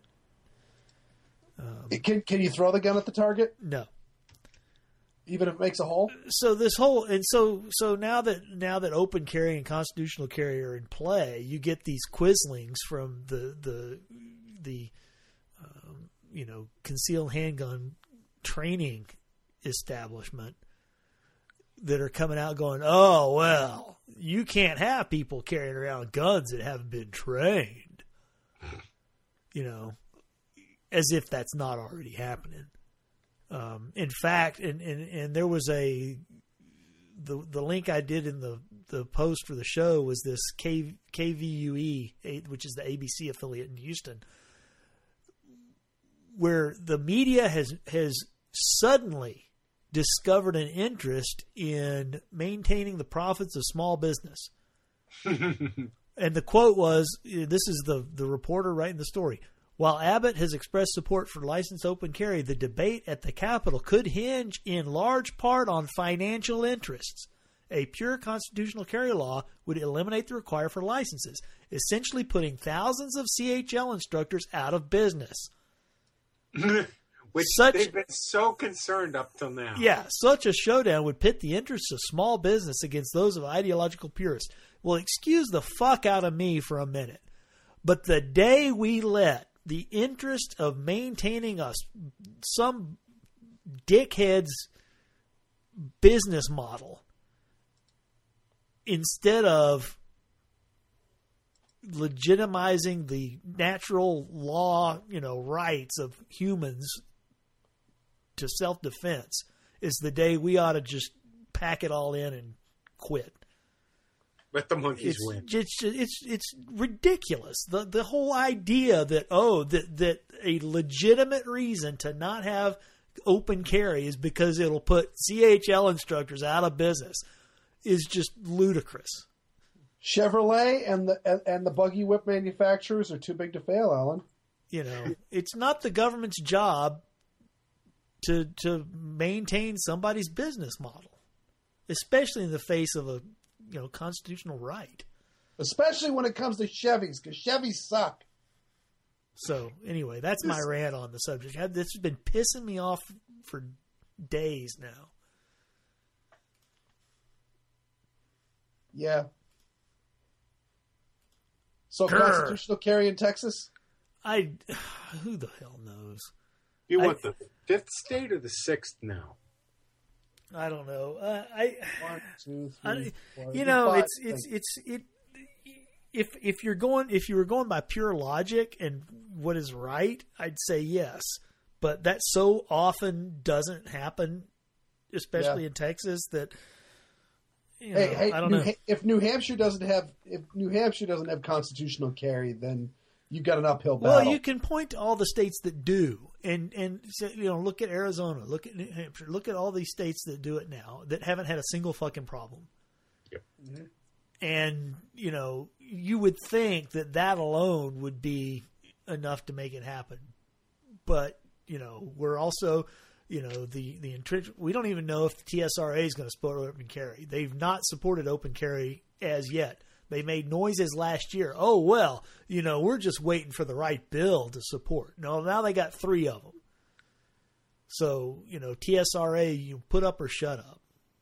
Um, can can you throw the gun at the target no. even if it makes a hole? So this whole and so so now that now that open carry and constitutional carry are in play, you get these quislings from the the the um, you know concealed handgun training establishment that are coming out going, oh well, you can't have people carrying around guns that haven't been trained, you know, as if that's not already happening. Um, in fact, and, and, and there was a the the link I did in the, the post for the show was this K, KVUE, which is the A B C affiliate in Houston, where the media has has suddenly discovered an interest in maintaining the profits of small business. And the quote was, this is the, the reporter writing the story. While Abbott has expressed support for licensed open carry, the debate at the Capitol could hinge in large part on financial interests. A pure constitutional carry law would eliminate the requirement for licenses, essentially putting thousands of C H L instructors out of business. Which Such, they've been so concerned up till now. Yeah, such a showdown would pit the interests of small business against those of ideological purists. Well, excuse the fuck out of me for a minute, but the day we let the interest of maintaining us some dickhead's business model instead of legitimizing the natural law, you know, rights of humans to self-defense is the day we ought to just pack it all in and quit. Let the monkeys It's win. it's it's it's ridiculous. The the whole idea that oh that that a legitimate reason to not have open carry is because it'll put C H L instructors out of business is just ludicrous. Chevrolet and the and, and the buggy whip manufacturers are too big to fail, Alan. You know, it's not the government's job to to maintain somebody's business model, especially in the face of a you know constitutional right. Especially when it comes to Chevys, because Chevys suck. So anyway, that's my rant on the subject. This has been pissing me off for days now. Yeah. So Grr. constitutional carry in Texas? I who the hell knows? You I- want the fifth state or the sixth now? I don't know. Uh, I, One, two, I three, four, you know, five. it's it's it's it. If if you're going if you were going by pure logic and what is right, I'd say yes. But that so often doesn't happen, especially Yeah. in Texas. That you know, Hey, hey, I don't New know. Ha- if New Hampshire doesn't have if New Hampshire doesn't have constitutional carry, then you've got an uphill battle. Well, you can point to all the states that do, and and say, you know, look at Arizona, look at New Hampshire, look at all these states that do it now that haven't had a single fucking problem. Yep. Mm-hmm. And you know, you would think that that alone would be enough to make it happen, but you know, we're also, you know, the the intrinsic. We don't even know if the T S R A is going to support open carry. They've not supported open carry as yet. They made noises last year. Oh, well, you know, we're just waiting for the right bill to support. No, now they got three of them. So, you know, T S R A, you put up or shut up.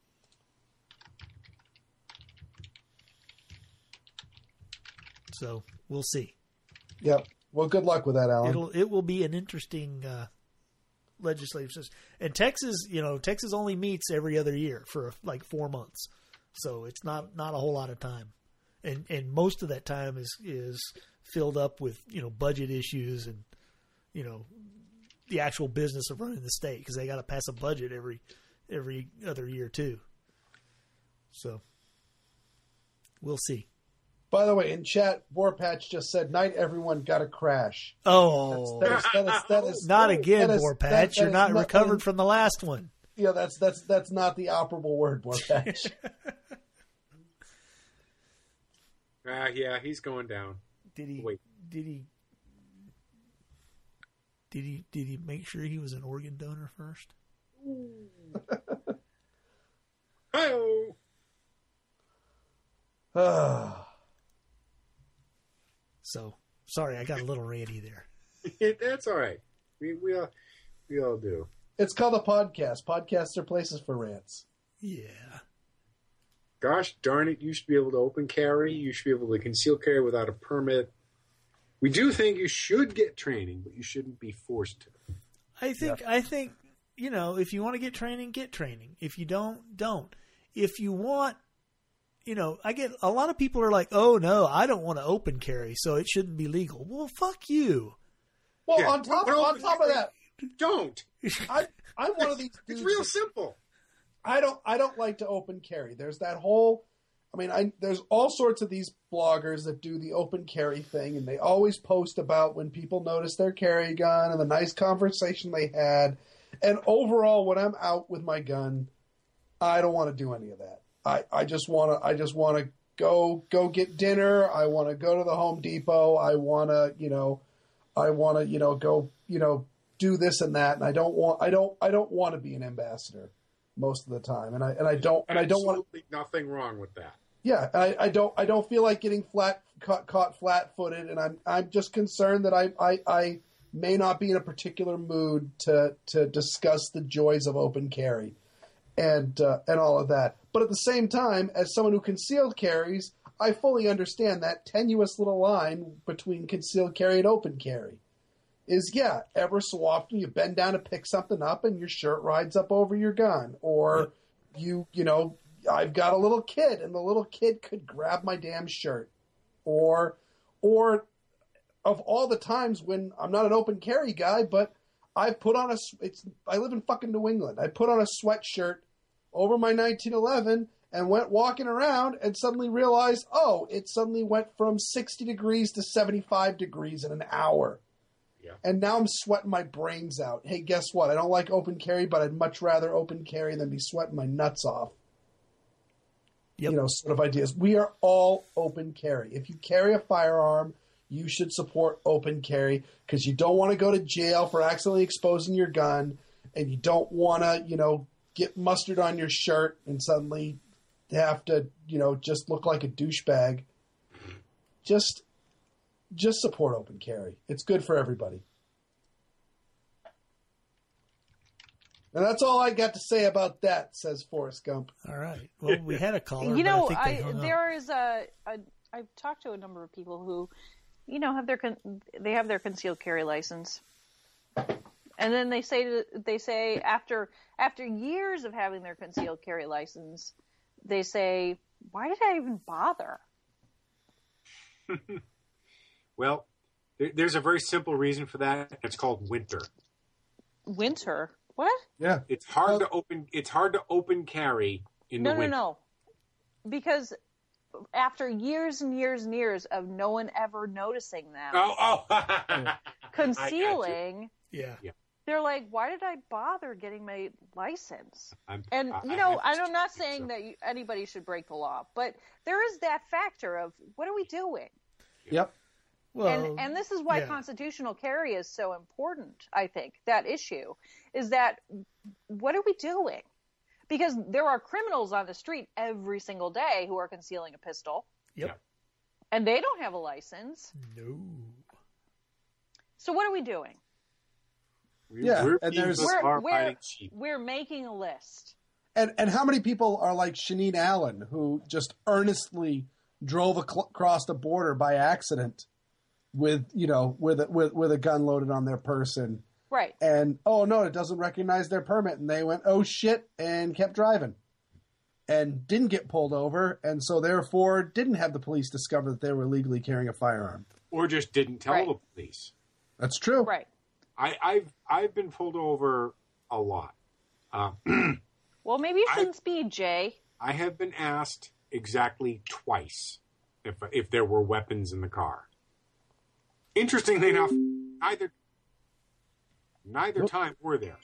So we'll see. Yep. Well, good luck with that, Alan. It'll it will be an interesting uh, legislative system. And Texas, you know, Texas only meets every other year for like four months, so it's not not a whole lot of time. And and most of that time is is filled up with, you know, budget issues and, you know, the actual business of running the state, because they got to pass a budget every every other year too. So we'll see. By the way, in chat, Warpatch just said, "Night, everyone, got to crash." Oh, That is, that is, that is, not again, that is- Warpatch. that- that You're is not nothing- recovered from the last one. Yeah, that's that's that's not the operable word, Warpatch. Ah, yeah, he's going down. Did he? Wait. Did he? Did he? Did he make sure he was an organ donor first? Hi-oh. So sorry, I got a little ranty there. That's all right. We we all we all do. It's called a podcast. Podcasts are places for rants. Yeah. Gosh darn it! You should be able to open carry. You should be able to conceal carry without a permit. We do think you should get training, but you shouldn't be forced to. I think. I think. You know, if you want to get training, get training. If you don't, don't. If you want, you know, I get a lot of people are like, "Oh no, I don't want to open carry, so it shouldn't be legal." Well, fuck you. Well, Yeah. on top Well, on top of that, Don't. I I'm one of these dudes. It's real simple. I don't I don't like to open carry. There's that whole I mean, I there's all sorts of these bloggers that do the open carry thing, and they always post about when people notice their carry gun and the nice conversation they had. And overall, when I'm out with my gun, I don't want to do any of that. I, I just want to I just want to go go get dinner. I want to go to the Home Depot. I want to, you know, I want to, you know, go, you know, do this and that. And I don't want I don't I don't want to be an ambassador most of the time. And I and I don't and I don't want Absolutely nothing wrong with that. Yeah, I, I don't. I don't feel like getting flat caught, caught flat-footed, and I'm. I'm just concerned that I, I. I may not be in a particular mood to to discuss the joys of open carry, and uh, and all of that. But at the same time, as someone who concealed carries, I fully understand that tenuous little line between concealed carry and open carry. Is yeah, ever so often you bend down to pick something up, and your shirt rides up over your gun, or you you know. I've got a little kid, and the little kid could grab my damn shirt. Or, or of all the times when I'm not an open carry guy, but I've put on a, it's, I live in fucking New England. I put on a sweatshirt over my nineteen eleven and went walking around and suddenly realized, oh, it suddenly went from sixty degrees to seventy-five degrees in an hour. Yeah. And now I'm sweating my brains out. Hey, guess what? I don't like open carry, but I'd much rather open carry than be sweating my nuts off. Yep. You know, sort of ideas. We are all open carry. If you carry a firearm, you should support open carry because you don't want to go to jail for accidentally exposing your gun, and you don't want to, you know, get mustard on your shirt and suddenly have to, you know, just look like a douchebag. Just just support open carry. It's good for everybody. And that's all I got to say about that, says Forrest Gump. All right. Well, we had a caller, You know, but I think they I, hung there up. is a, a. I've talked to a number of people who, you know, have their con- they have their concealed carry license, and then they say to, they say after after years of having their concealed carry license, they say, "Why did I even bother?" Well, there, there's a very simple reason for that. It's called winter. Winter. What? Yeah. It's hard to open. It's hard to open carry in No, the no, winter. no. Because after years and years and years of no one ever noticing them, Oh, oh. concealing, Yeah. they're like, "Why did I bother getting my license?" I'm, And I- you I know, have I'm not to- saying that you, anybody should break the law, but there is that factor of what are we doing? Yep. Well, and and this is why yeah. constitutional carry is so important. I think that issue is that what are we doing? Because there are criminals on the street every single day who are concealing a pistol, Yep. and they don't have a license. No. So what are we doing? We're, Yeah, we're and being there's- bizarre We're fighting we're, sheep. we're making a list. And and how many people are like Shanine Allen, who just earnestly drove ac- across the border by accident with, you know, with a, with with a gun loaded on their person, Right. and oh no, it doesn't recognize their permit, and they went oh shit and kept driving, and didn't get pulled over, and so therefore didn't have the police discover that they were illegally carrying a firearm. Or just didn't tell Right. the police. That's true. Right. I, I've I've been pulled over a lot. Uh, Well, maybe you I- shouldn't speed, Jay. I have been asked exactly twice if if there were weapons in the car. Interestingly enough, neither neither Nope. time were there.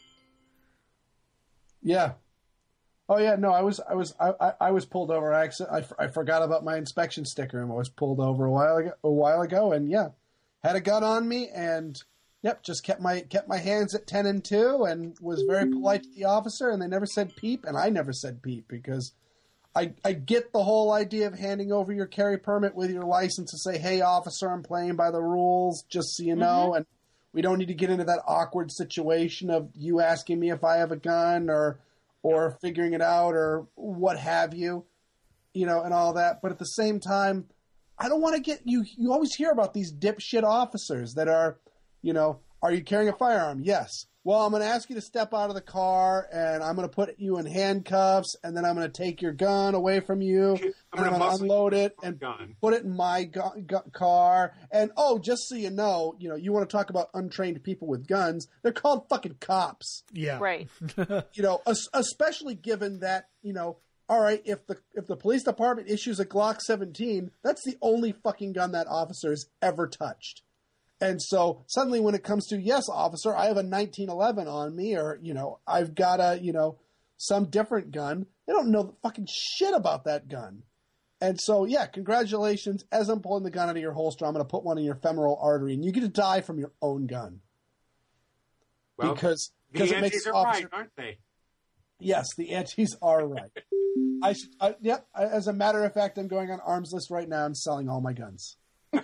Yeah. Oh yeah, no, I was I was I, I, I was pulled over. I, acc- I, f- I forgot about my inspection sticker and I was pulled over a while ago. A while ago, and yeah, had a gun on me, and yep, just kept my kept my hands at ten and two, and was very polite to the officer, and they never said peep, and I never said peep because I I get the whole idea of handing over your carry permit with your license to say, hey officer, I'm playing by the rules, just so you know, and we don't need to get into that awkward situation of you asking me if I have a gun or or figuring it out or what have you, you know, and all that. But at the same time, I don't want to get you. You always hear about these dipshit officers that are, you know, are you carrying a firearm? Yes. Well, I'm going to ask you to step out of the car, and I'm going to put you in handcuffs, and then I'm going to take your gun away from you, I'm and gonna I'm going muscle to unload you it with a and gun. put it in my gu- gu- car. And oh, just so you know, you know, you want to talk about untrained people with guns? They're called fucking cops. Yeah. Right. You know, es- especially given that, you know, all right, if the if the police department issues a Glock seventeen, that's the only fucking gun that officer's ever touched. And so suddenly when it comes to, yes, officer, I have a nineteen eleven on me, or, you know, I've got a, you know, some different gun, they don't know fucking shit about that gun. And so, yeah, congratulations. As I'm pulling the gun out of your holster, I'm going to put one in your femoral artery, and you get to die from your own gun. Well, because the because it antis makes are officer, right, aren't they? Yes, the antis are right. I should, I, yep. I- As a matter of fact, I'm going on arms list right now and selling all my guns.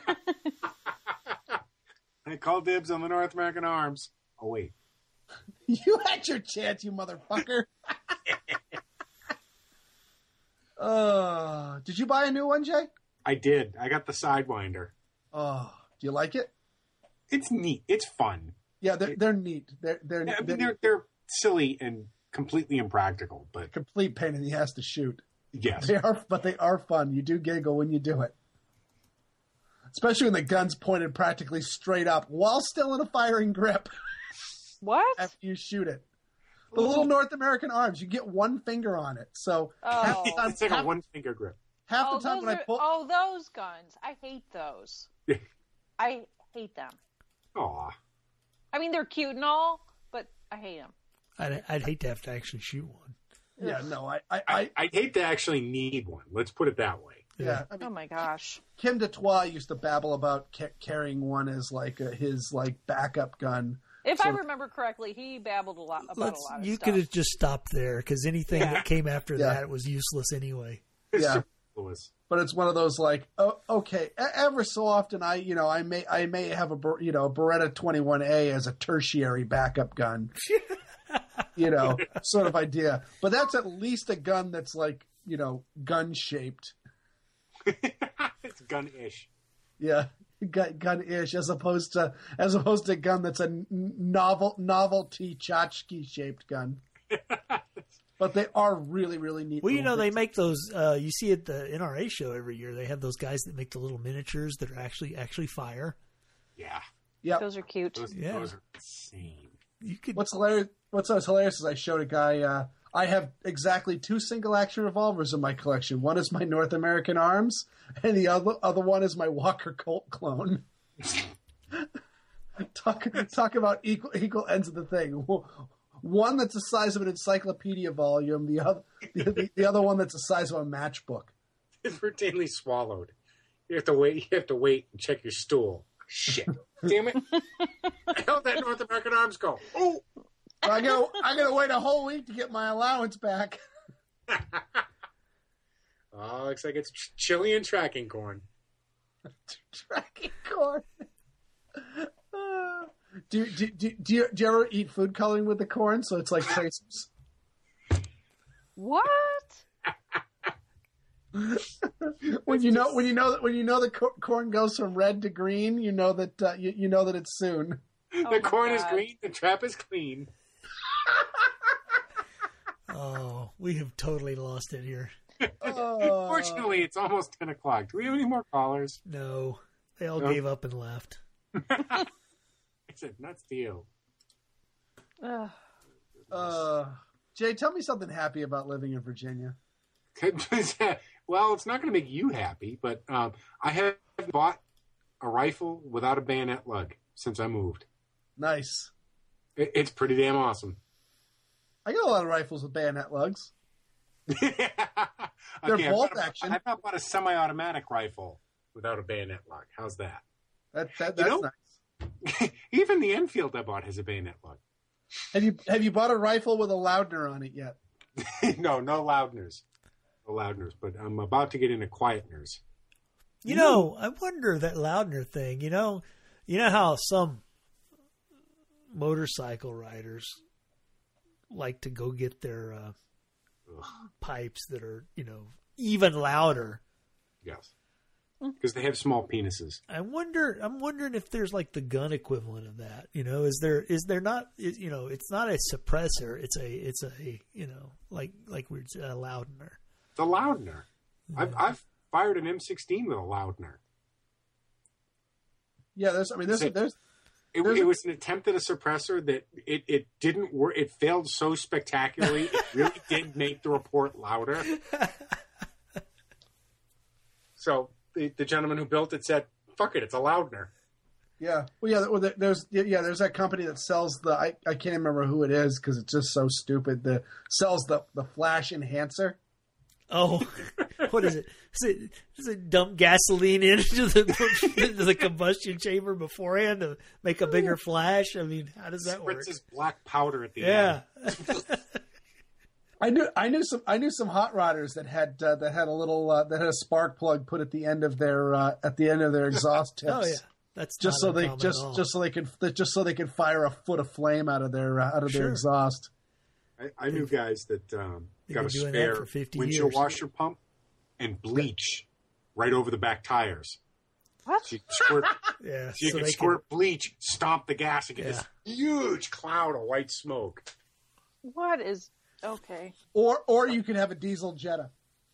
I call dibs on the North American Arms. Oh wait, You had your chance, you motherfucker. uh, did you buy a new one, Jay? I did. I got the Sidewinder. Oh, do you like it? It's neat. It's fun. Yeah, they're they're neat. They're they're, I they're, mean, they're they're silly and completely impractical, but complete pain in the ass to shoot. yes, They are, but they are fun. You do giggle when you do it, especially when the gun's pointed practically straight up while still in a firing grip What? after you shoot it. The little North American arms, you get one finger on it. So half the Oh. time, it's like a half, one finger grip. half Oh, the time those when I are- pull, oh, those guns. I hate those. I hate them. Aw, I mean, they're cute and all, but I hate them. I'd, I'd hate to have to actually shoot one. yeah, no, I, I, I I I'd hate to actually need one. Let's put it that way. yeah. I mean, Oh my gosh. Kim Detroit used to babble about ca- carrying one as like a, his like backup gun. If I So- remember correctly, he babbled a lot about Let's, a lot of you stuff. could have just stopped there because anything Yeah. that came after Yeah. that was useless anyway. Yeah. Lewis. But it's one of those like, oh, okay. Ever so often, I you know I may I may have a you know a Beretta twenty-one A as a tertiary backup gun, you know, sort of idea. But that's at least a gun that's like you know gun shaped. It's gun-ish. Yeah, gun gun-ish as opposed to as opposed to a gun that's a novel novelty tchotchke shaped gun. But they are really, really neat. Well, you know, they bits. make those. Uh, you see at the N R A show every year. They have those guys that make the little miniatures that are actually actually fire. Yeah. Yep. Those are cute. Those, Yeah. those are insane. You could. What's hilarious? What's what's hilarious is I showed a guy. Uh, I have exactly two single action revolvers in my collection. One is my North American Arms, and the other other one is my Walker Colt clone. talk talk about equal equal ends of the thing. One that's the size of an encyclopedia volume. The other the, the other one that's the size of a matchbook. It's routinely swallowed. You have to wait. You have to wait and check your stool. Shit. Damn it. How'd that North American Arms go? Oh. I gotta I gotta wait a whole week to get my allowance back. Oh, looks like it's ch- Chilean tracking corn. Tracking corn. Uh, do, do, do, do, you, do you ever eat food coloring with the corn? So it's like tracers. What? when you know when you know that when you know the co- corn goes from red to green, you know that uh, you, you know that it's soon. Oh The my corn is God. green. The trap is clean. Oh, we have totally lost it here. Oh. Fortunately, it's almost ten o'clock. Do we have any more callers? No, they all No. gave up and left. It's a nuts deal. Ugh. Uh, Jay, tell me something happy about living in Virginia. Well, it's not going to make you happy, but um, I have bought a rifle without a bayonet lug since I moved. Nice. It, it's pretty damn awesome. I got a lot of rifles with bayonet lugs. Okay, They're I've bolt got a- action. I've not bought a semi-automatic rifle without a bayonet lug. How's that? That, that You that's know- nice. Even the Enfield I bought has a bayonet lug. Have you have you bought a rifle with a Loudner on it yet? No, no Loudners. No Loudners, but I'm about to get into Quietners. You know, I wonder that Loudner thing. You know, you know how some motorcycle riders like to go get their uh, pipes that are, you know, even louder. Yes. Because they have small penises. I wonder. I'm wondering if there's like the gun equivalent of that. You know, is there? Is there not? Is, you know, it's not a suppressor. It's a. It's a. You know, like like we're a Loudner. The Loudner. I've I've fired an M sixteen with a Loudner. Yeah, there's. I mean, there's Say- there's. It, There's it a- was an attempt at a suppressor that it, it didn't work. It failed so spectacularly. It really did make the report louder. So the, the gentleman who built it said, "Fuck it, it's a Loudner." Yeah. Well, yeah. Well, there- there's yeah. There's that company that sells the. I, I can't remember who it is because it's just so stupid. The sells the the flash enhancer. Oh, what is it? Is it, is it dump gasoline into the into the combustion chamber beforehand to make a bigger flash? I mean, how does that work? Spritzes black powder at the Yeah. end. I knew I knew some I knew some hot rodders that had uh, that had a little uh, that had a spark plug put at the end of their uh, at the end of their exhaust tips. Oh yeah, that's Just not so they uncommon just at all. just so they could just so they could fire a foot of flame out of their uh, out of Sure. their exhaust. I, I knew guys that um, They've got a been doing that spare for fifty windshield years. washer pump and bleach right over the back tires. What? So you can squirt, yeah, so you so can they squirt bleach, stomp the gas, and get Yeah. this huge cloud of white smoke. What is okay? Or or you could have a diesel Jetta.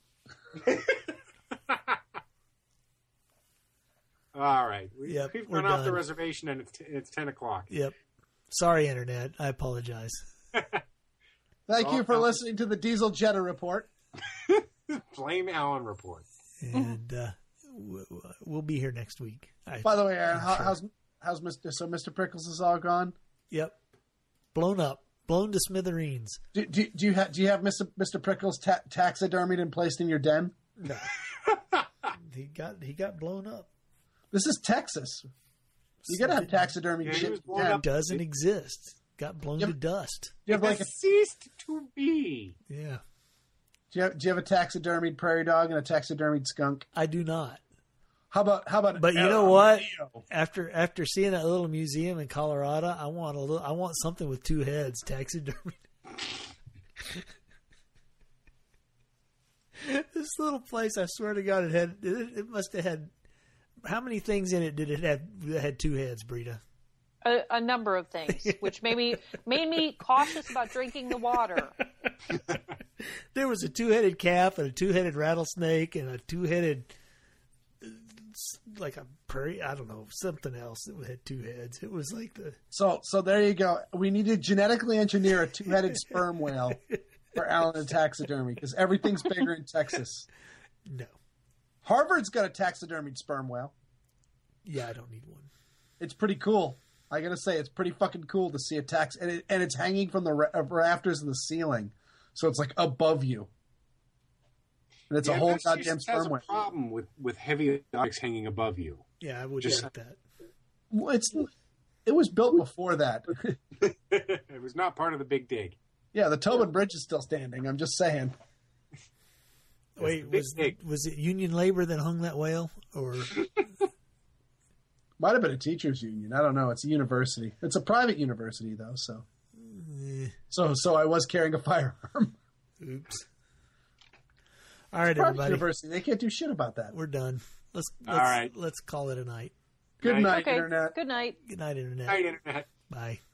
All right. We, Yep, we've we're run off the done. reservation, and it's, t- it's ten o'clock. Yep. Sorry, internet. I apologize. Thank Oh, you for oh. listening to the Diesel Jetta report. Blame Allen report. And uh, w- w- we'll be here next week. I, By the way, Aaron, how, Sure. how's how's Mister So Mister Prickles is all gone. Yep. Blown up. Blown to smithereens. Do, do, do you have do you have Mister Mister Prickles ta- taxidermied and placed in your den? No. he got he got blown up. This is Texas. You gotta have taxidermy Yeah, he shit. was in blown your den. up. Doesn't exist. Got blown Yep. to dust. Do you have It like a, has ceased to be. Yeah. Do you have, do you have a taxidermied prairie dog and a taxidermied skunk? I do not. How about how about? But you an know what? armadillo? After after seeing that little museum in Colorado, I want a little. I want something with two heads, taxidermy. This little place, I swear to God, it had. It, it must have had. How many things in it did it have that had two heads, Brita? A, a number of things, which made me made me cautious about drinking the water. There was a two-headed calf and a two-headed rattlesnake and a two-headed, like a prairie. I don't know, something else that had two heads. It was like the. So so there you go. We need to genetically engineer a two-headed sperm whale for Alan and taxidermy because everything's bigger in Texas. No. Harvard's got a taxidermied sperm whale. Yeah, I don't need one. It's pretty cool. I gotta say, it's pretty fucking cool to see a tax, and it, and it's hanging from the ra- rafters of the ceiling, so it's like above you, and it's Yeah, a whole Massachusetts goddamn has sperm a whale. problem with, with heavy objects hanging above you. Yeah, I would Just- like that. Well, it's it was built before that. It was not part of the big dig. Yeah, the Tobin Bridge is still standing. I'm just saying. Wait, big was dig. was it union labor that hung that whale, or Might have been a teachers union. I don't know. It's a university. It's a private university though, so eh, so so I was carrying a firearm. oops? All right, Private everybody, university. They can't do shit about that. we're done. Let's All let's, right. let's call it a night. Good Night. night, Okay, internet. good night. Good night, internet. Night, Internet. Bye.